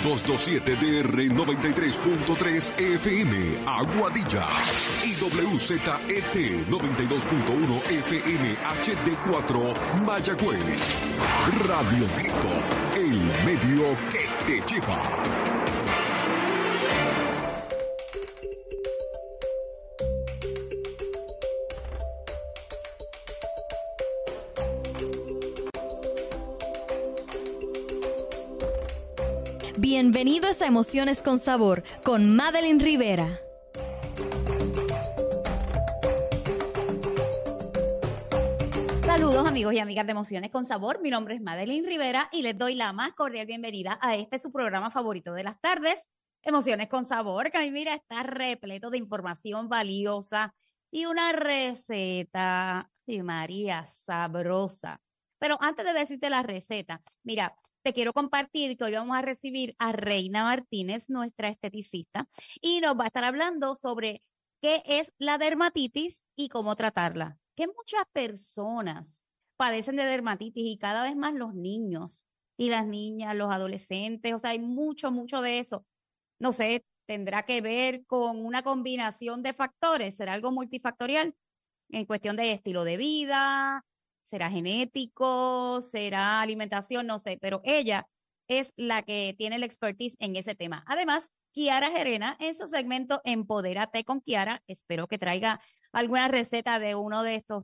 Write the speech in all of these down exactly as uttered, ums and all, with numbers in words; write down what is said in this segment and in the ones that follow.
doscientos veintisiete D R noventa y tres punto tres F M, Aguadilla. Y W Z E T noventa y dos punto uno F M H D cuatro, Mayagüez. Radio Grito, el medio que te lleva. Bienvenidos a Emociones con Sabor, con Madeline Rivera. Saludos amigos y amigas de Emociones con Sabor, mi nombre es Madeline Rivera y les doy la más cordial bienvenida a este su programa favorito de las tardes, Emociones con Sabor, que a mí mira está repleto de información valiosa y una receta, sí, María, sabrosa. Pero antes de decirte la receta, mira, te quiero compartir que hoy vamos a recibir a Reina Martínez, nuestra esteticista, y nos va a estar hablando sobre qué es la dermatitis y cómo tratarla. Que muchas personas padecen de dermatitis y cada vez más los niños y las niñas, los adolescentes, o sea, hay mucho, mucho de eso. No sé, tendrá que ver con una combinación de factores, será algo multifactorial en cuestión de estilo de vida, será genético, será alimentación, no sé, pero ella es la que tiene el expertise en ese tema. Además, Kiara Gerena, en su segmento Empodérate con Kiara, espero que traiga alguna receta de uno de estos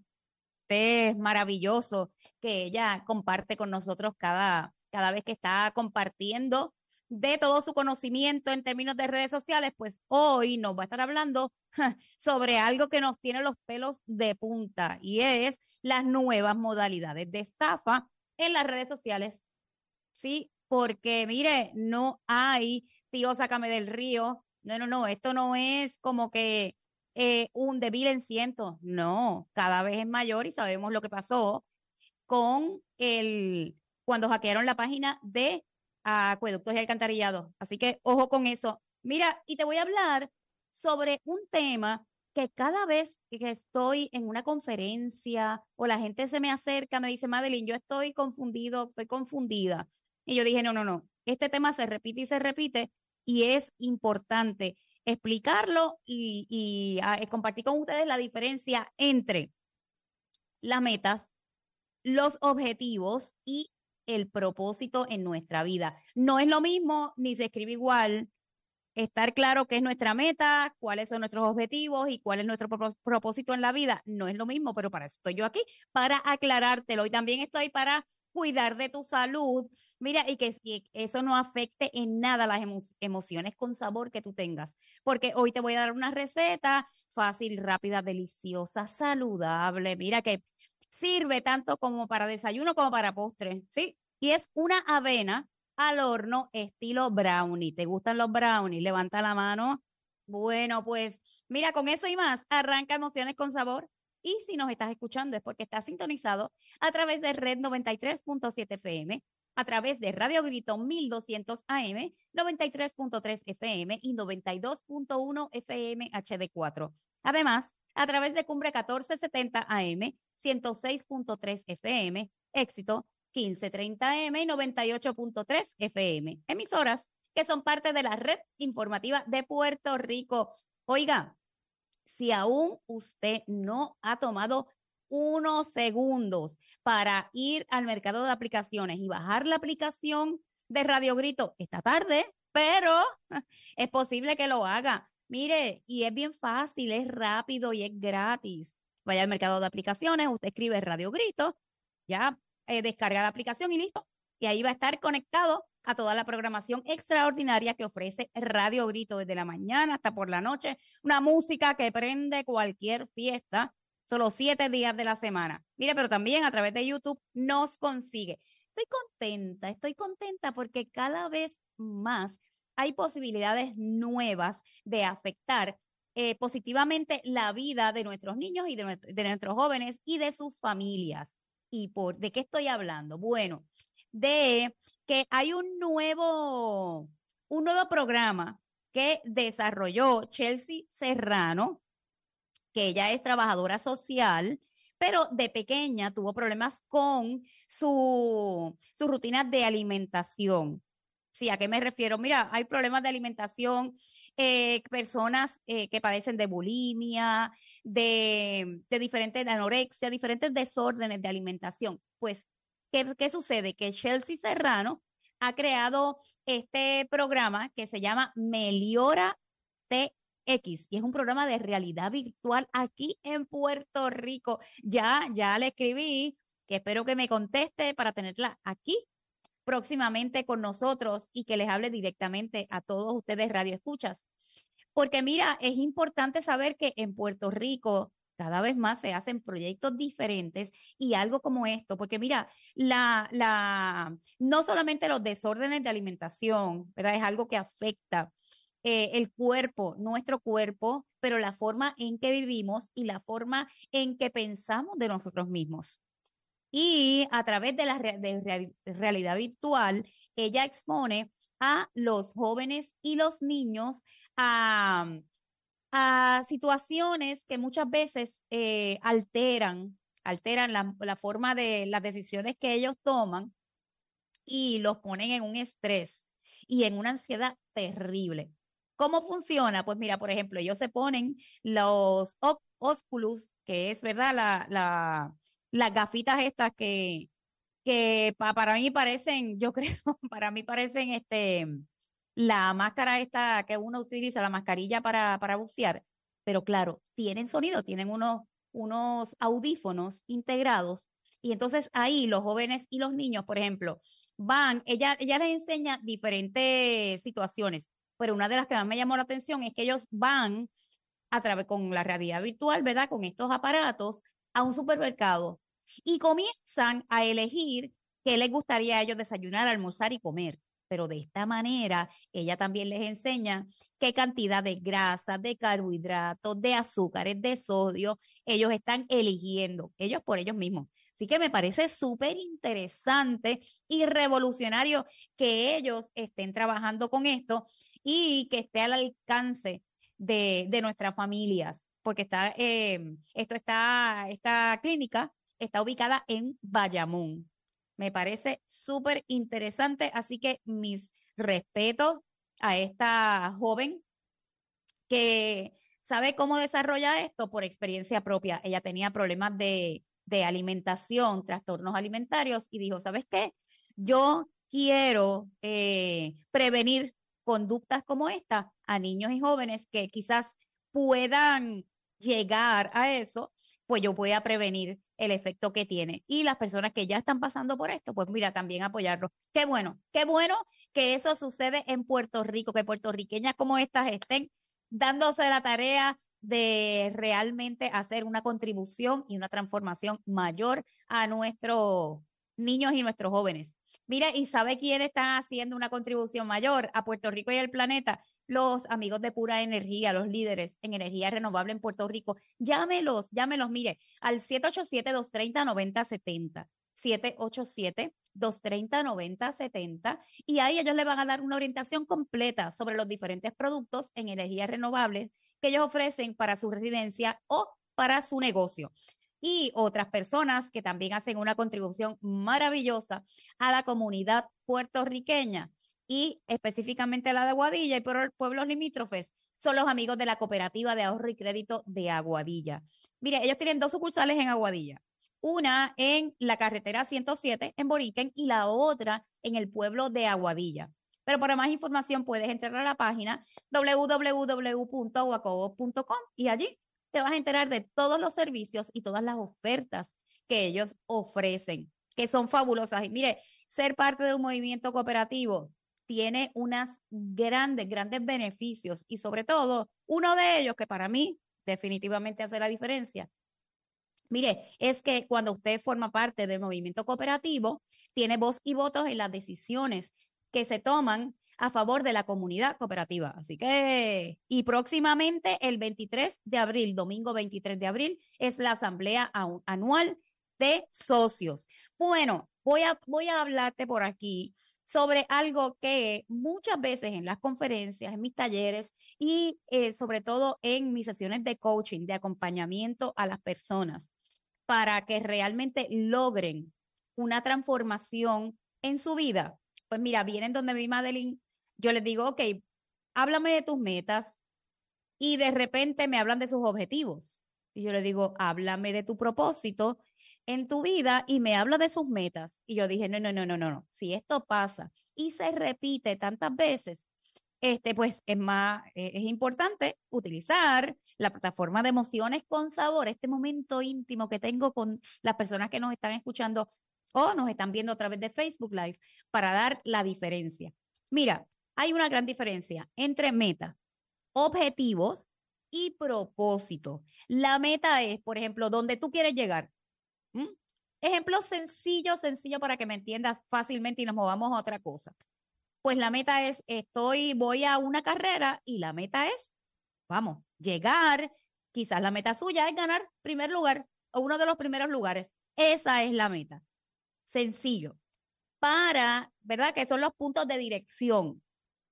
tés maravillosos que ella comparte con nosotros cada, cada vez que está compartiendo de todo su conocimiento en términos de redes sociales, pues hoy nos va a estar hablando sobre algo que nos tiene los pelos de punta y es las nuevas modalidades de estafa en las redes sociales. Sí, porque mire, no hay tío, sácame del río. No, no, no, esto no es como que eh, un débil en ciento. No, cada vez es mayor y sabemos lo que pasó con el, cuando hackearon la página de Acueductos y Alcantarillados. Así que ojo con eso. Mira, y te voy a hablar sobre un tema que cada vez que estoy en una conferencia o la gente se me acerca, me dice, Madeline, yo estoy confundido, estoy confundida. Y yo dije, no, no, no, este tema se repite y se repite y es importante explicarlo y, y a, compartir con ustedes la diferencia entre las metas, los objetivos y el propósito en nuestra vida. No es lo mismo ni se escribe igual. Estar claro qué es nuestra meta, cuáles son nuestros objetivos y cuál es nuestro pro propósito en la vida. No es lo mismo, pero para eso estoy yo aquí, para aclarártelo. Y también estoy para cuidar de tu salud. Mira, y que, y eso no afecte en nada las emo emociones con sabor que tú tengas. Porque hoy te voy a dar una receta fácil, rápida, deliciosa, saludable. Mira que sirve tanto como para desayuno como para postre, ¿sí? Y es una avena al horno estilo brownie. ¿Te gustan los brownies? Levanta la mano. Bueno, pues mira, con eso y más, arranca Emociones con Sabor. Y si nos estás escuchando es porque estás sintonizado a través de Red noventa y tres punto siete F M, a través de Radio Grito mil doscientos A M, noventa y tres punto tres F M y noventa y dos punto uno F M H D cuatro. Además, a través de Cumbre catorce setenta A M, ciento seis punto tres F M, Éxito quince treinta M y noventa y ocho punto tres F M. Emisoras que son parte de la red informativa de Puerto Rico. Oiga, si aún usted no ha tomado unos segundos para ir al mercado de aplicaciones y bajar la aplicación de Radio Grito esta tarde, pero es posible que lo haga. Mire, y es bien fácil, es rápido y es gratis. Vaya al mercado de aplicaciones, usted escribe Radio Grito, ya eh, descarga la aplicación y listo. Y ahí va a estar conectado a toda la programación extraordinaria que ofrece Radio Grito desde la mañana hasta por la noche. Una música que prende cualquier fiesta, solo siete días de la semana. Mire, pero también a través de YouTube nos consigue. Estoy contenta, estoy contenta porque cada vez más hay posibilidades nuevas de afectar eh, positivamente la vida de nuestros niños y de, nuestro, de nuestros jóvenes y de sus familias. ¿Y por de qué estoy hablando? Bueno, de que hay un nuevo, un nuevo programa que desarrolló Chelsea Serrano, que ella es trabajadora social, pero de pequeña tuvo problemas con su, su rutina de alimentación. Sí, ¿a qué me refiero? Mira, hay problemas de alimentación, eh, personas eh, que padecen de bulimia, de, de diferentes, de anorexia, diferentes desórdenes de alimentación. Pues, ¿qué, qué sucede? Que Chelsea Serrano ha creado este programa que se llama Meliora T X y es un programa de realidad virtual aquí en Puerto Rico. Ya, ya le escribí que espero que me conteste para tenerla aquí próximamente con nosotros y que les hable directamente a todos ustedes radioescuchas. Porque mira, es importante saber que en Puerto Rico cada vez más se hacen proyectos diferentes y algo como esto, porque mira, la, la, no solamente los desórdenes de alimentación, ¿verdad? Es algo que afecta eh, el cuerpo, nuestro cuerpo, pero la forma en que vivimos y la forma en que pensamos de nosotros mismos. Y a través de la re de real realidad virtual, ella expone a los jóvenes y los niños a, a situaciones que muchas veces eh, alteran, alteran la, la forma de las decisiones que ellos toman y los ponen en un estrés y en una ansiedad terrible. ¿Cómo funciona? Pues mira, por ejemplo, ellos se ponen los ósculos, que es, ¿verdad? La, la, las gafitas estas que, que pa, para mí parecen, yo creo, para mí parecen este, la máscara esta que uno utiliza, la mascarilla para, para bucear, pero claro, tienen sonido, tienen unos, unos audífonos integrados y entonces ahí los jóvenes y los niños, por ejemplo, van, ella, ella les enseña diferentes situaciones, pero una de las que más me llamó la atención es que ellos van a través con la realidad virtual, ¿verdad? Con estos aparatos a un supermercado y comienzan a elegir qué les gustaría a ellos desayunar, almorzar y comer. Pero de esta manera, ella también les enseña qué cantidad de grasa, de carbohidratos, de azúcares, de sodio, ellos están eligiendo, ellos por ellos mismos. Así que me parece súper interesante y revolucionario que ellos estén trabajando con esto y que esté al alcance de, de nuestras familias, porque está, eh, esto está, esta clínica está ubicada en Bayamón. Me parece súper interesante, así que mis respetos a esta joven que sabe cómo desarrolla esto por experiencia propia. Ella tenía problemas de, de alimentación, trastornos alimentarios y dijo, ¿sabes qué? Yo quiero eh, prevenir conductas como esta a niños y jóvenes que quizás puedan llegar a eso, pues yo voy a prevenir el efecto que tiene. Y las personas que ya están pasando por esto, pues mira, también apoyarlos. Qué bueno, qué bueno que eso sucede en Puerto Rico, que puertorriqueñas como estas estén dándose la tarea de realmente hacer una contribución y una transformación mayor a nuestros niños y nuestros jóvenes. Mira, ¿y sabe quién está haciendo una contribución mayor a Puerto Rico y al planeta? Los amigos de Pura Energía, los líderes en energía renovable en Puerto Rico. Llámelos, llámelos, mire, al siete ocho siete, dos tres cero, nueve cero siete cero. siete ocho siete, dos tres cero, nueve cero siete cero y ahí ellos le van a dar una orientación completa sobre los diferentes productos en energías renovables que ellos ofrecen para su residencia o para su negocio. Y otras personas que también hacen una contribución maravillosa a la comunidad puertorriqueña y específicamente a la de Aguadilla y por pueblos limítrofes son los amigos de la Cooperativa de Ahorro y Crédito de Aguadilla. Mire, ellos tienen dos sucursales en Aguadilla. Una en la carretera ciento siete en Boriquen y la otra en el pueblo de Aguadilla. Pero para más información puedes entrar a la página w w w punto aguacobo punto com y allí te vas a enterar de todos los servicios y todas las ofertas que ellos ofrecen, que son fabulosas. Y mire, ser parte de un movimiento cooperativo tiene unas grandes, grandes beneficios y sobre todo uno de ellos que para mí definitivamente hace la diferencia. Mire, es que cuando usted forma parte del movimiento cooperativo, tiene voz y votos en las decisiones que se toman a favor de la comunidad cooperativa. Así que, y próximamente el veintitrés de abril, domingo veintitrés de abril, es la asamblea anual de socios. Bueno, voy a, voy a hablarte por aquí sobre algo que muchas veces en las conferencias, en mis talleres y eh, sobre todo en mis sesiones de coaching, de acompañamiento a las personas, para que realmente logren una transformación en su vida, pues mira, vienen donde mi Madeline, yo les digo, ok, háblame de tus metas y de repente me hablan de sus objetivos. Y yo les digo, háblame de tu propósito en tu vida y me habla de sus metas. Y yo dije, no, no, no, no, no, no. Si esto pasa y se repite tantas veces, este, pues es más, eh, es importante utilizar la plataforma de Emociones con Sabor, este momento íntimo que tengo con las personas que nos están escuchando o nos están viendo a través de Facebook Live para dar la diferencia. Mira, hay una gran diferencia entre meta, objetivos y propósito. La meta es, por ejemplo, donde tú quieres llegar. ¿Mm? Ejemplo sencillo, sencillo para que me entiendas fácilmente y nos movamos a otra cosa. Pues la meta es, estoy, voy a una carrera y la meta es, vamos, llegar. Quizás la meta suya es ganar primer lugar o uno de los primeros lugares. Esa es la meta. Sencillo. Para, ¿verdad? Que son los puntos de dirección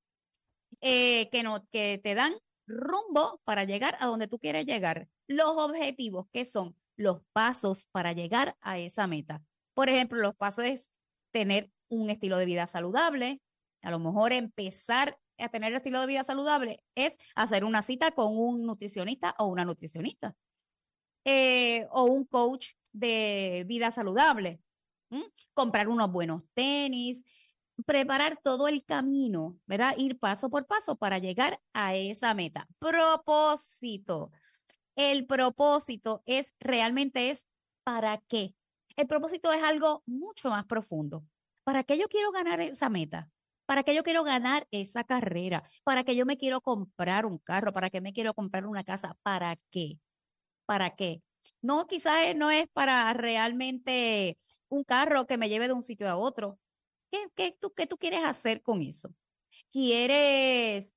eh, que, no, que te dan rumbo para llegar a donde tú quieres llegar. Los objetivos, que son los pasos para llegar a esa meta. Por ejemplo, los pasos es tener un estilo de vida saludable. A lo mejor empezar a tener el estilo de vida saludable es hacer una cita con un nutricionista o una nutricionista eh, o un coach de vida saludable. ¿Mm? Comprar unos buenos tenis, preparar todo el camino, ¿verdad? Ir paso por paso para llegar a esa meta. Propósito. El propósito es realmente es ¿para qué? El propósito es algo mucho más profundo. ¿Para qué yo quiero ganar esa meta? ¿Para qué yo quiero ganar esa carrera? ¿Para qué yo me quiero comprar un carro? ¿Para qué me quiero comprar una casa? ¿Para qué? ¿Para qué? No, quizás no es para realmente un carro que me lleve de un sitio a otro. ¿Qué, qué, tú, qué tú quieres hacer con eso? ¿Quieres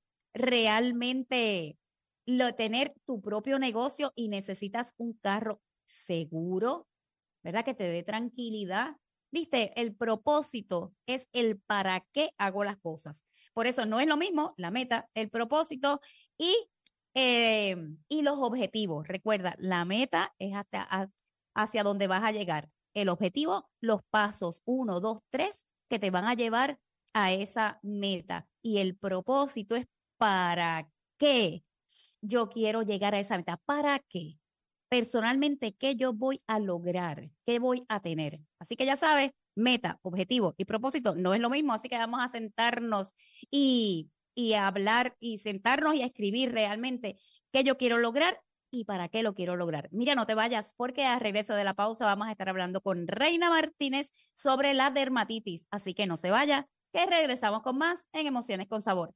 realmente lo, tener tu propio negocio y necesitas un carro seguro, ¿verdad? Que te dé tranquilidad. Viste, el propósito es el para qué hago las cosas. Por eso no es lo mismo la meta, el propósito y, eh, y los objetivos. Recuerda, la meta es hasta, a, hacia donde vas a llegar. El objetivo, los pasos uno, dos, tres que te van a llevar a esa meta. Y el propósito es para qué yo quiero llegar a esa meta. ¿Para qué? Personalmente, ¿qué yo voy a lograr? ¿Qué voy a tener? Así que ya sabes, meta, objetivo y propósito no es lo mismo, así que vamos a sentarnos y, y a hablar y sentarnos y a escribir realmente qué yo quiero lograr y para qué lo quiero lograr. Mira, no te vayas porque a regreso de la pausa vamos a estar hablando con Reina Martínez sobre la dermatitis, así que no se vaya, que regresamos con más en Emociones con Sabor.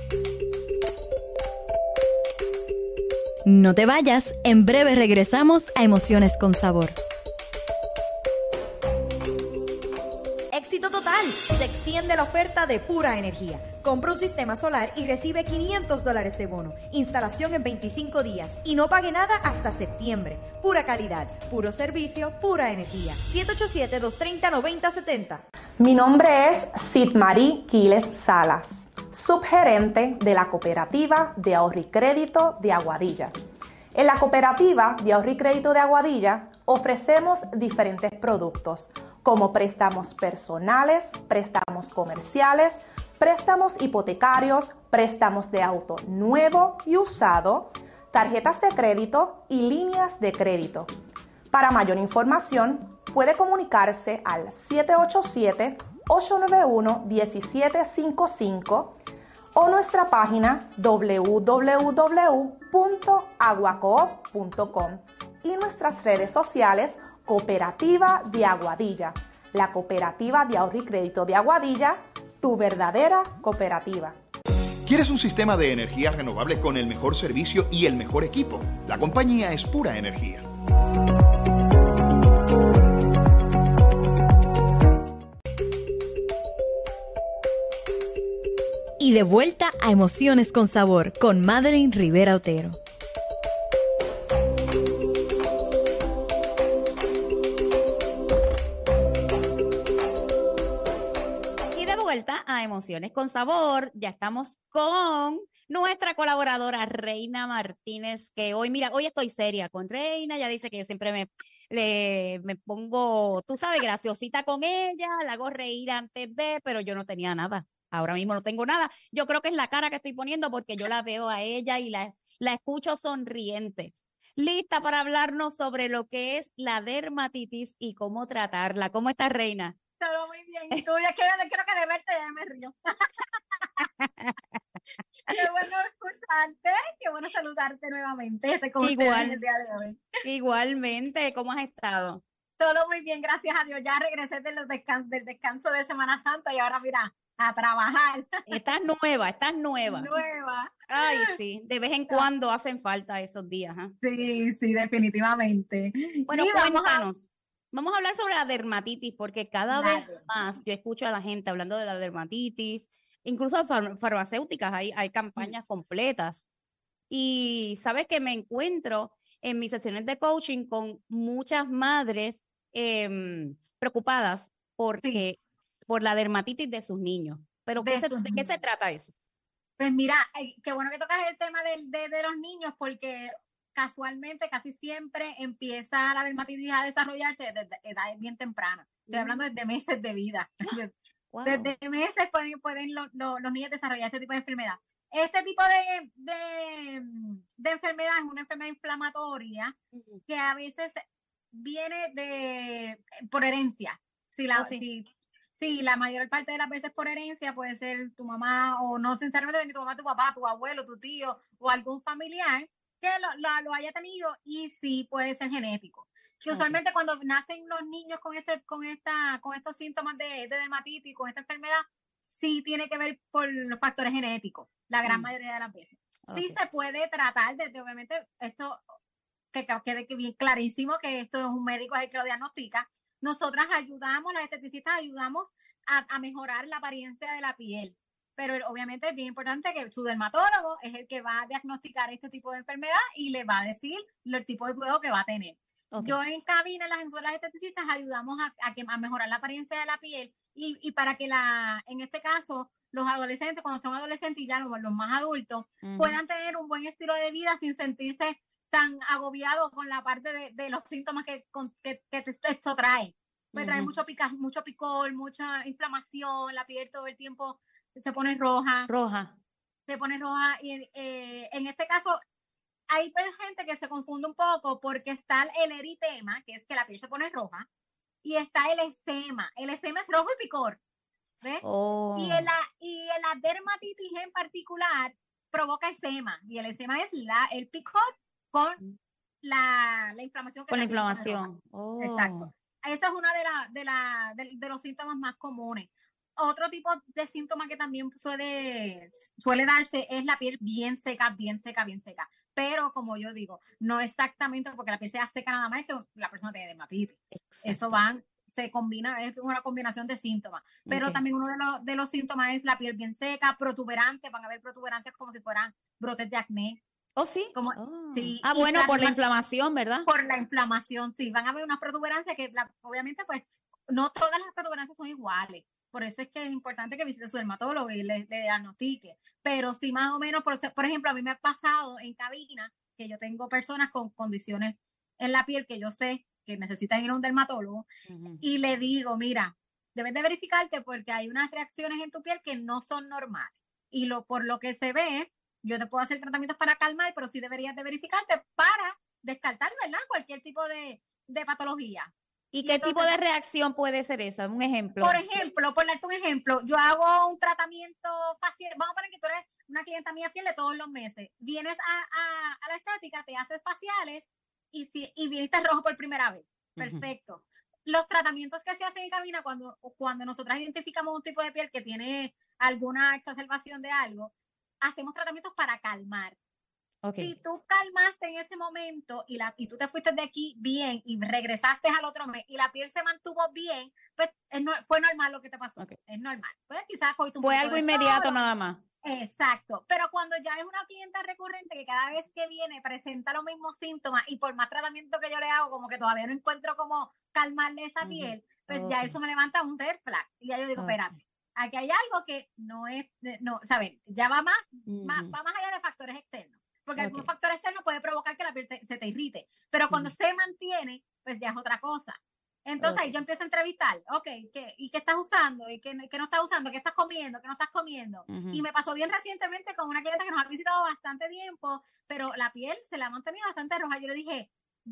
No te vayas, en breve regresamos a Emociones con Sabor. Éxito total, se extiende la oferta de Pura Energía. Compra un sistema solar y recibe quinientos dólares de bono. Instalación en veinticinco días y no pague nada hasta septiembre. Pura calidad, puro servicio, pura energía. siete ocho siete, dos tres cero, nueve cero siete cero. Mi nombre es Sidmarí Quiles Salas, subgerente de la Cooperativa de Ahorro y Crédito de Aguadilla. En la Cooperativa de Ahorro y Crédito de Aguadilla ofrecemos diferentes productos como préstamos personales, préstamos comerciales, préstamos hipotecarios, préstamos de auto nuevo y usado, tarjetas de crédito y líneas de crédito. Para mayor información, puede comunicarse al siete ocho siete, ocho nueve uno, uno siete cinco cinco o nuestra página doble u doble u doble u punto aguacoop punto com y nuestras redes sociales Cooperativa de Aguadilla, la Cooperativa de Ahorro y Crédito de Aguadilla, tu verdadera cooperativa. ¿Quieres un sistema de energía renovable con el mejor servicio y el mejor equipo? La compañía es Pura Energía. Y de vuelta a Emociones con Sabor con Madeline Rivera Otero. Y de vuelta a Emociones con Sabor. Ya estamos con nuestra colaboradora Reina Martínez, que hoy, mira, hoy estoy seria con Reina. Ella dice que yo siempre me, le, me pongo, tú sabes, graciosita con ella, la hago reír antes de, pero yo no tenía nada. Ahora mismo no tengo nada. Yo creo que es la cara que estoy poniendo porque yo la veo a ella y la, la escucho sonriente. Lista para hablarnos sobre lo que es la dermatitis y cómo tratarla. ¿Cómo estás, Reina? Todo muy bien. Y tú, ya que creo que de verte ya me río. Qué bueno escucharte, qué bueno saludarte nuevamente. Estoy con Igual, ustedes el día de hoy. Igualmente, ¿cómo has estado? Todo muy bien, gracias a Dios. Ya regresé de los descan del descanso de Semana Santa y ahora mira, a trabajar. Estás nueva, estás nueva. Nueva. Ay, sí, de vez en cuando hacen falta esos días. ¿eh? Sí, sí, definitivamente. Bueno, y cuéntanos. Vamos a... Vamos a hablar sobre la dermatitis, porque cada La vez más yo escucho a la gente hablando de la dermatitis, incluso far farmacéuticas, hay, hay campañas sí. completas. Y sabes que me encuentro en mis sesiones de coaching con muchas madres eh, preocupadas porque, sí. por la dermatitis de sus niños. Pero de, ¿qué se, ¿de qué se trata eso? Pues mira, qué bueno que tocas el tema de, de, de los niños, porque casualmente casi siempre empieza la dermatitis a desarrollarse desde edades bien tempranas. Estoy hablando desde meses de vida. Wow. Desde meses pueden, pueden los, los, los niños desarrollar este tipo de enfermedad. Este tipo de, de, de enfermedad es una enfermedad inflamatoria uh-huh. que a veces viene de por herencia. Si la, oh, sí. si, si la mayor parte de las veces por herencia puede ser tu mamá o no sinceramente ni tu mamá, tu papá, tu abuelo, tu tío o algún familiar que lo, lo, lo haya tenido y sí puede ser genético. Que usualmente okay. cuando nacen los niños con este, con esta, con estos síntomas de, de dermatitis, con esta enfermedad, sí tiene que ver por los factores genéticos, la gran mm. mayoría de las veces. Okay. Sí se puede tratar desde, obviamente, esto que quede bien clarísimo que esto es un médico el que lo diagnostica. Nosotras ayudamos, las esteticistas ayudamos a, a mejorar la apariencia de la piel. Pero obviamente es bien importante que su dermatólogo es el que va a diagnosticar este tipo de enfermedad y le va a decir el tipo de cuidado que va a tener. Okay. Yo en cabina, las las esteticistas, ayudamos a, a, que, a mejorar la apariencia de la piel y, y para que la, en este caso, los adolescentes, cuando son adolescentes y ya los, los más adultos, uh-huh. puedan tener un buen estilo de vida sin sentirse tan agobiados con la parte de, de los síntomas que, con, que, que esto trae. Me uh-huh. trae mucho, pica, mucho picor, mucha inflamación, la piel todo el tiempo se pone roja. Roja. Se pone roja y eh, en este caso hay gente que se confunde un poco porque está el eritema, que es que la piel se pone roja, y está el eczema. El eczema es rojo y picor, ¿ves? Oh. Y, el, y la dermatitis en particular provoca eczema, y el eczema es la, el picor con la, la inflamación. Que con la inflamación. Oh. Exacto. Eso es uno de, la, de, la, de, de los síntomas más comunes. Otro tipo de síntoma que también suele, suele darse es la piel bien seca, bien seca, bien seca. Pero como yo digo, no exactamente porque la piel sea seca nada más es que la persona tiene dermatitis. Eso van, se combina, es una combinación de síntomas. Pero okay. también uno de los, de los síntomas es la piel bien seca, protuberancias, van a haber protuberancias como si fueran brotes de acné. ¿Oh, sí? Como, oh. sí. Ah, bueno, por la inflamación, ¿verdad? Por la inflamación, sí. Van a haber unas protuberancias que la, obviamente pues no todas las protuberancias son iguales. Por eso es que es importante que visite a su dermatólogo y le, le diagnostique. Pero sí, más o menos, por, por ejemplo, a mí me ha pasado en cabina que yo tengo personas con condiciones en la piel que yo sé que necesitan ir a un dermatólogo uh-huh. y le digo, mira, debes de verificarte porque hay unas reacciones en tu piel que no son normales. Y lo por lo que se ve, yo te puedo hacer tratamientos para calmar, pero sí deberías de verificarte para descartar, ¿verdad? Cualquier tipo de, de patología. ¿Y qué Entonces, tipo de reacción puede ser esa? Un ejemplo. Por ejemplo, por darte un ejemplo, yo hago un tratamiento facial. Vamos a poner que tú eres una clienta mía fiel de todos los meses. Vienes a, a, a la estética, te haces faciales y, si, y viniste rojo por primera vez. Perfecto. Uh-huh. Los tratamientos que se hacen en cabina cuando, cuando nosotras identificamos un tipo de piel que tiene alguna exacerbación de algo, hacemos tratamientos para calmar. Okay. Si tú calmaste en ese momento y, la, y tú te fuiste de aquí bien y regresaste al otro mes y la piel se mantuvo bien, pues es no, fue normal lo que te pasó. Okay. Es normal. Pues quizás hoy tú fue algo inmediato solo. Nada más. Exacto. Pero cuando ya es una clienta recurrente que cada vez que viene presenta los mismos síntomas y por más tratamiento que yo le hago, como que todavía no encuentro cómo calmarle esa uh-huh. piel, pues okay. ya eso me levanta un red flag. Y ya yo digo, okay. espérate, aquí hay algo que no es, no, ¿sabes? Ya va más, Ujú. más, va más allá de factores externos. Porque Ok. algún factor externo puede provocar que la piel te- se te irrite. Pero cuando Ujú. se mantiene, pues ya es otra cosa. Entonces ahí Ok. yo empiezo a entrevistar, ok, ¿qué, ¿y qué estás usando? ¿Y qué, qué no estás usando? ¿Qué estás comiendo? ¿Qué no estás comiendo? Ujú. Y me pasó bien recientemente con una clienta que nos ha visitado bastante tiempo, pero la piel se la ha mantenido bastante roja. Yo le dije,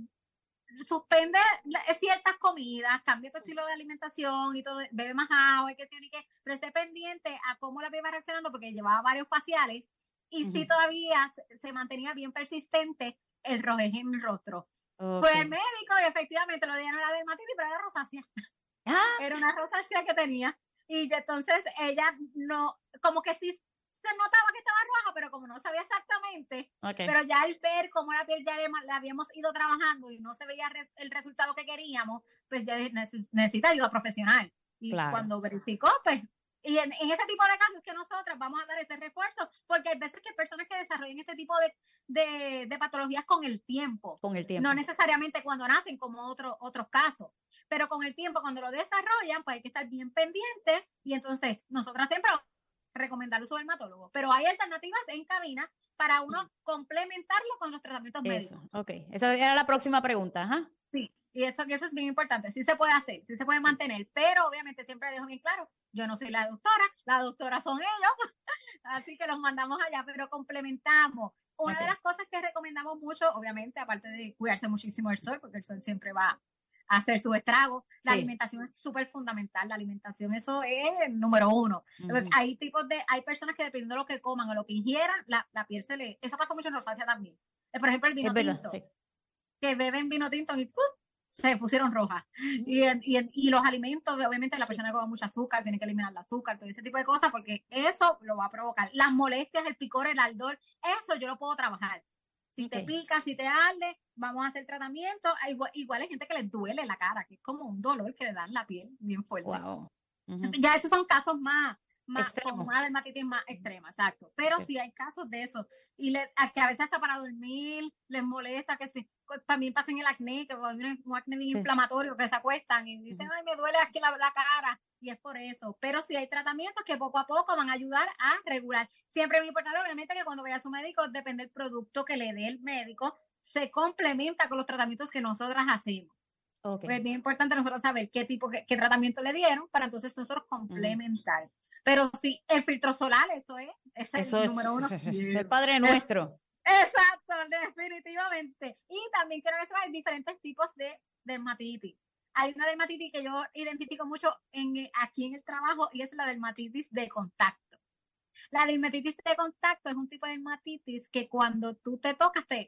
suspende la- ciertas comidas, cambia tu estilo de alimentación y todo, bebe más agua y qué sé yo ni qué, pero esté pendiente a cómo la piel va reaccionando porque llevaba varios faciales y sí Ujú. todavía se, se mantenía bien persistente el rojez en el rostro. Ok. Fue al médico y efectivamente lo dieron a la dermatitis, pero era rosácea. Ah, Era una rosácea que tenía. Y ya entonces ella no, como que sí se notaba que estaba roja, pero como no sabía exactamente, ok. pero ya al ver cómo la piel ya le- la habíamos ido trabajando y no se veía res- el resultado que queríamos, pues ya neces- necesita ayuda profesional. Y Claro. cuando verificó, pues, y en, en ese tipo de casos que nosotras vamos a dar ese refuerzo, porque hay veces que hay personas que desarrollan este tipo de, de, de patologías con el tiempo, Con el tiempo. no necesariamente cuando nacen como otro, otros casos. Pero con el tiempo, cuando lo desarrollan, pues hay que estar bien pendiente y entonces nosotras siempre vamos a recomendar el uso del dermatólogo. Pero hay alternativas en cabina para uno complementarlo con los tratamientos médicos. Eso, ok. Esa era la próxima pregunta, ajá. Sí, y eso, y eso es bien importante. Sí se puede hacer, sí se puede mantener, pero obviamente siempre dejo bien claro, yo no soy la doctora, la doctora son ellos, así que los mandamos allá, pero complementamos. Una Ok. de las cosas que recomendamos mucho, obviamente, aparte de cuidarse muchísimo del sol, porque el sol siempre va a hacer su estrago, la Sí. alimentación es súper fundamental, la alimentación eso es el número uno. Ujú. Hay tipos de, hay personas que dependiendo de lo que coman o lo que ingieran, la, la piel se le, eso pasa mucho en rosácea también. Eh, Por ejemplo, el vino Es verdad, tinto, sí. que beben vino tinto y ¡pum! Se pusieron rojas. Y, en- y, en- y los alimentos, obviamente la persona que come mucho azúcar tiene que eliminar el azúcar, todo ese tipo de cosas, porque eso lo va a provocar. Las molestias, el picor, el ardor, eso yo lo puedo trabajar. Si te Ok. pica, si te arde, vamos a hacer tratamiento. Hay Igual, igual hay gente que les duele la cara, que es como un dolor que le dan la piel bien fuerte. Wow. Ujú. Ya esos son casos más, más Extremos. con una dermatitis más extrema, exacto. Pero Ok. sí hay casos de eso. Y le, a, que a veces hasta para dormir les molesta, que se, también pasen el acné, que cuando hay un acné bien Sí. inflamatorio, que se acuestan y dicen, Ujú. ay, me duele aquí la, la cara. Y es por eso. Pero sí hay tratamientos que poco a poco van a ayudar a regular. Siempre es muy importante, obviamente, que cuando vaya a su médico, depende del producto que le dé el médico, se complementa con los tratamientos que nosotras hacemos. Ok. Pues es bien importante nosotros saber qué tipo, qué, qué tratamiento le dieron para entonces nosotros complementar. Pero sí, el filtro solar, eso es, ese es Eso el es, número uno. es el Padre Nuestro. Exacto, definitivamente. Y también quiero que sepan, hay diferentes tipos de dermatitis. Hay una dermatitis que yo identifico mucho en, aquí en el trabajo y es la dermatitis de contacto. La dermatitis de contacto es un tipo de dermatitis que cuando tú te tocas, te,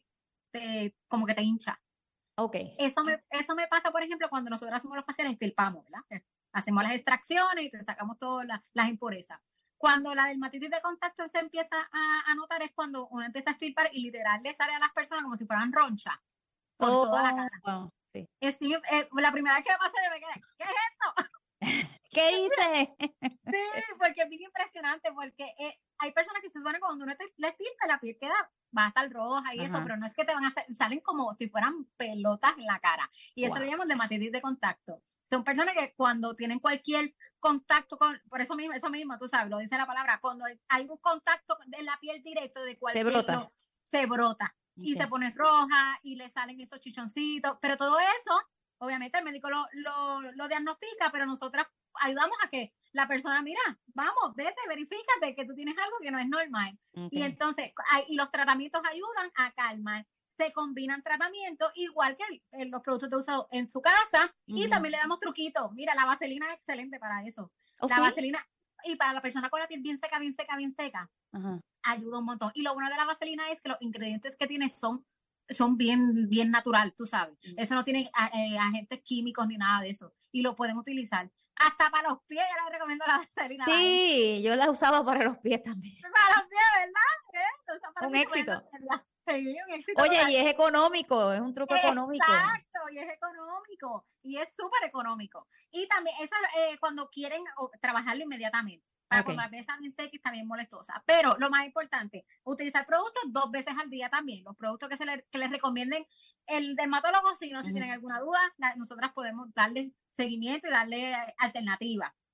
te como que te hincha. Ok. Eso me, eso me pasa, por ejemplo, cuando nosotros hacemos los faciales, estirpamos, ¿verdad? Hacemos las extracciones y te sacamos todas las, las impurezas. Cuando la dermatitis de contacto se empieza a, a notar es cuando uno empieza a estirpar y literal le sale a las personas como si fueran roncha por Oh, toda la cara. wow. Sí. Es, eh, la primera vez que me pasó yo me quedé, ¿qué es esto? ¿Qué hice? Sí, porque es bien impresionante, porque eh, hay personas que se suponen que cuando uno te, le estirpa la piel queda, va a estar roja y Ajá. eso, pero no es que te van a hacer, salen como si fueran pelotas en la cara. Y eso Wow. le llaman dermatitis de contacto. Son personas que cuando tienen cualquier contacto con, por eso mismo, eso mismo, tú sabes, lo dice la palabra, cuando hay un contacto de la piel directo de cualquier, brota. lo- se brota y Ok. se pone roja y le salen esos chichoncitos, pero todo eso, obviamente el médico lo, lo, lo diagnostica, pero nosotras ayudamos a que la persona, mira, vamos, vete, verifícate que tú tienes algo que no es normal. Ok. Y entonces, hay, y los tratamientos ayudan a calmar. Se combinan tratamientos igual que el- el- los productos de uso en su casa y Ujú. también le damos truquitos. Mira, la vaselina es excelente para eso. ¿Oh, La sí? vaselina, y para la persona con la piel bien seca, bien seca, bien seca, Ajá. ayuda un montón. Y lo bueno de la vaselina es que los ingredientes que tiene son, son bien, bien natural, tú sabes. Eso no tiene a- eh, agentes químicos ni nada de eso. Y lo pueden utilizar. Hasta para los pies, yo les recomiendo la vaselina. a la gente. Sí, yo la usaba para los pies también. Para los pies, ¿verdad? ¿Eh? Entonces, para Un mí se pueden éxito. hacerla. Sí, un éxito Oye, total. y es económico, es un truco económico. Exacto, y es económico, y es súper económico. Y también, eso eh, cuando quieren o, trabajarlo inmediatamente, para Ok. cuando la piel está bien seca y está bien molestosa. Pero lo más importante, utilizar productos dos veces al día también. Los productos que, se le, que les recomienden el dermatólogo, si no, si Ujú. tienen alguna duda, la- nosotras podemos darle seguimiento y darle eh, alternativa.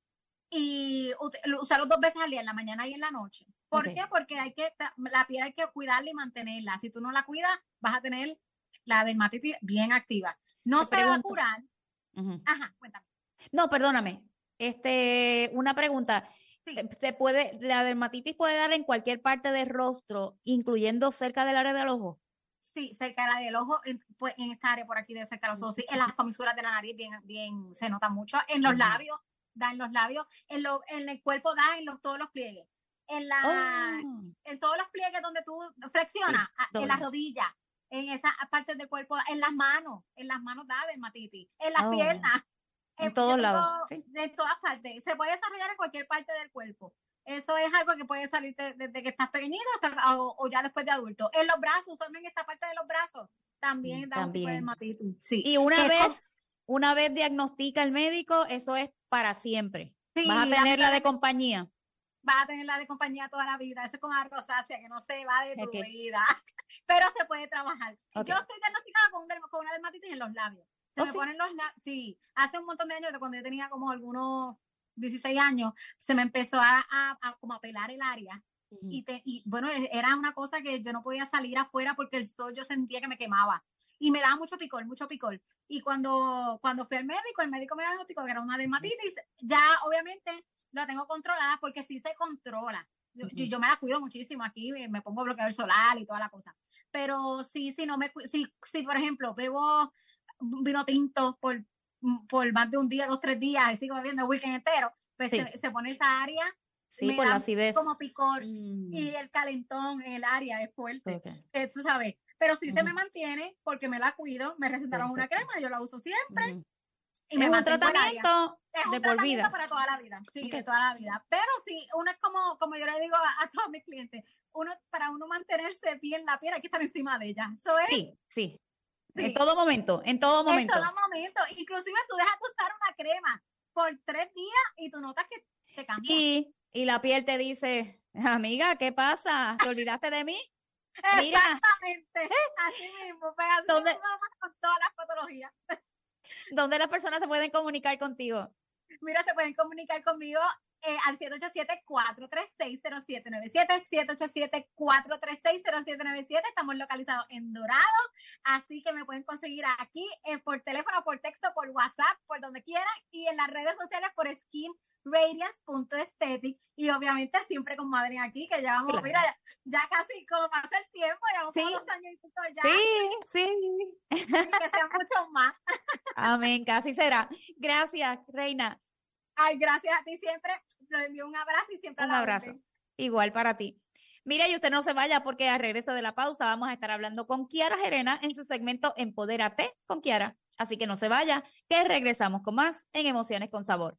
y usarlo dos veces al día, en la mañana y en la noche. ¿Por okay. qué? Porque hay que, la piel hay que cuidarla y mantenerla. Si tú no la cuidas, vas a tener la dermatitis bien activa. No Te se pregunto. va a curar. Uh-huh. Ajá, cuéntame. No, perdóname. Este, una pregunta. Sí. ¿Se puede, la dermatitis puede dar en cualquier parte del rostro, incluyendo cerca del área del ojo? Sí, cerca del ojo, en, pues, en esta área por aquí de cerca de los ojos, sí, en las comisuras de la nariz bien, bien se nota mucho, en los uh-huh. labios, da en los labios, en, lo, en el cuerpo da en los, todos los pliegues, en la, oh. en todos los pliegues donde tú flexionas, sí, en las rodillas, en esas partes del cuerpo, en las manos, en las manos da dermatitis, en las oh. piernas, en, en todos lados, sí. En todas partes, se puede desarrollar en cualquier parte del cuerpo. Eso es algo que puede salir desde de que estás pequeñito hasta, o, o ya después de adulto. En los brazos, usualmente en esta parte de los brazos, también da un tipo de dermatitis. Sí. Y una vez, con... una vez diagnostica el médico, eso es para siempre. Sí, vas a tener la, la de compañía. Vas a tener la de compañía toda la vida. Eso es como la rosácea, que no se va de tu okay. vida. Pero se puede trabajar. Okay. Yo estoy diagnosticada con, un, con una dermatitis en los labios. Se ¿Oh, me sí? ponen los labios. Sí, hace un montón de años, de cuando yo tenía como algunos dieciséis años, se me empezó a, a, a como a pelar el área. Uh-huh. Y, te, y bueno, era una cosa que yo no podía salir afuera porque el sol yo sentía que me quemaba. Y me daba mucho picor, mucho picor. Y cuando, cuando fui al médico, el médico me diagnosticó que era una dermatitis. Ya, obviamente, lo tengo controlada porque sí se controla. Yo, uh-huh. yo, yo me la cuido muchísimo aquí, me pongo bloqueador solar y toda la cosa. Pero sí, sí, no me si, si por ejemplo, bebo vino tinto por, por más de un día, dos, tres días, y sigo bebiendo el weekend entero, pues sí. se, se pone esa área. Sí, por la acidez. Como picor mm. y el calentón en el área es fuerte. Okay. Eh, tú sabes. Pero sí uh-huh. se me mantiene porque me la cuido. Me recetaron Perfecto. una crema, yo la uso siempre. Uh-huh. Y me es un tratamiento es un de por por vida. Para toda la vida. Sí, okay. de toda la vida. Pero sí, uno es como, como yo le digo a, a todos mis clientes, uno para uno mantenerse bien la piel hay que estar encima de ella. ¿So es? Sí, sí. Sí. En todo momento, en todo momento. En todo momento. Inclusive tú dejas de usar una crema por tres días y tú notas que te cambia. Sí, y la piel te dice, amiga, ¿qué pasa? ¿Te olvidaste de mí? Mira. Exactamente. Así mismo. Pues así ¿Dónde? mismo vamos con todas las patologías. ¿Dónde las personas se pueden comunicar contigo? Mira, se pueden comunicar conmigo eh, al siete ocho siete, cuatro tres seis, cero siete nueve siete, siete ocho siete, cuatro tres seis, cero siete nueve siete. Estamos localizados en Dorado, así que me pueden conseguir aquí eh, por teléfono, por texto, por WhatsApp, por donde quieran, y en las redes sociales por skin radiance punto aesthetic, y obviamente siempre con Madeline aquí, que llevamos, claro. mira, ya, ya casi como pasa el tiempo, llevamos sí. dos años y pico ya. Sí, sí. Y que sean muchos más. Amén, casi será. Gracias, Reina. Ay, gracias a ti siempre. Le envío un abrazo y siempre un abrazo. Orden. Igual para ti. Mira, y usted no se vaya porque al regreso de la pausa vamos a estar hablando con Kiara Gerena en su segmento Empodérate con Kiara. Así que no se vaya, que regresamos con más en Emociones con Sabor.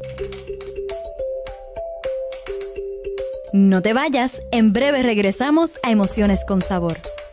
No te vayas, en breve regresamos a Emociones con Sabor.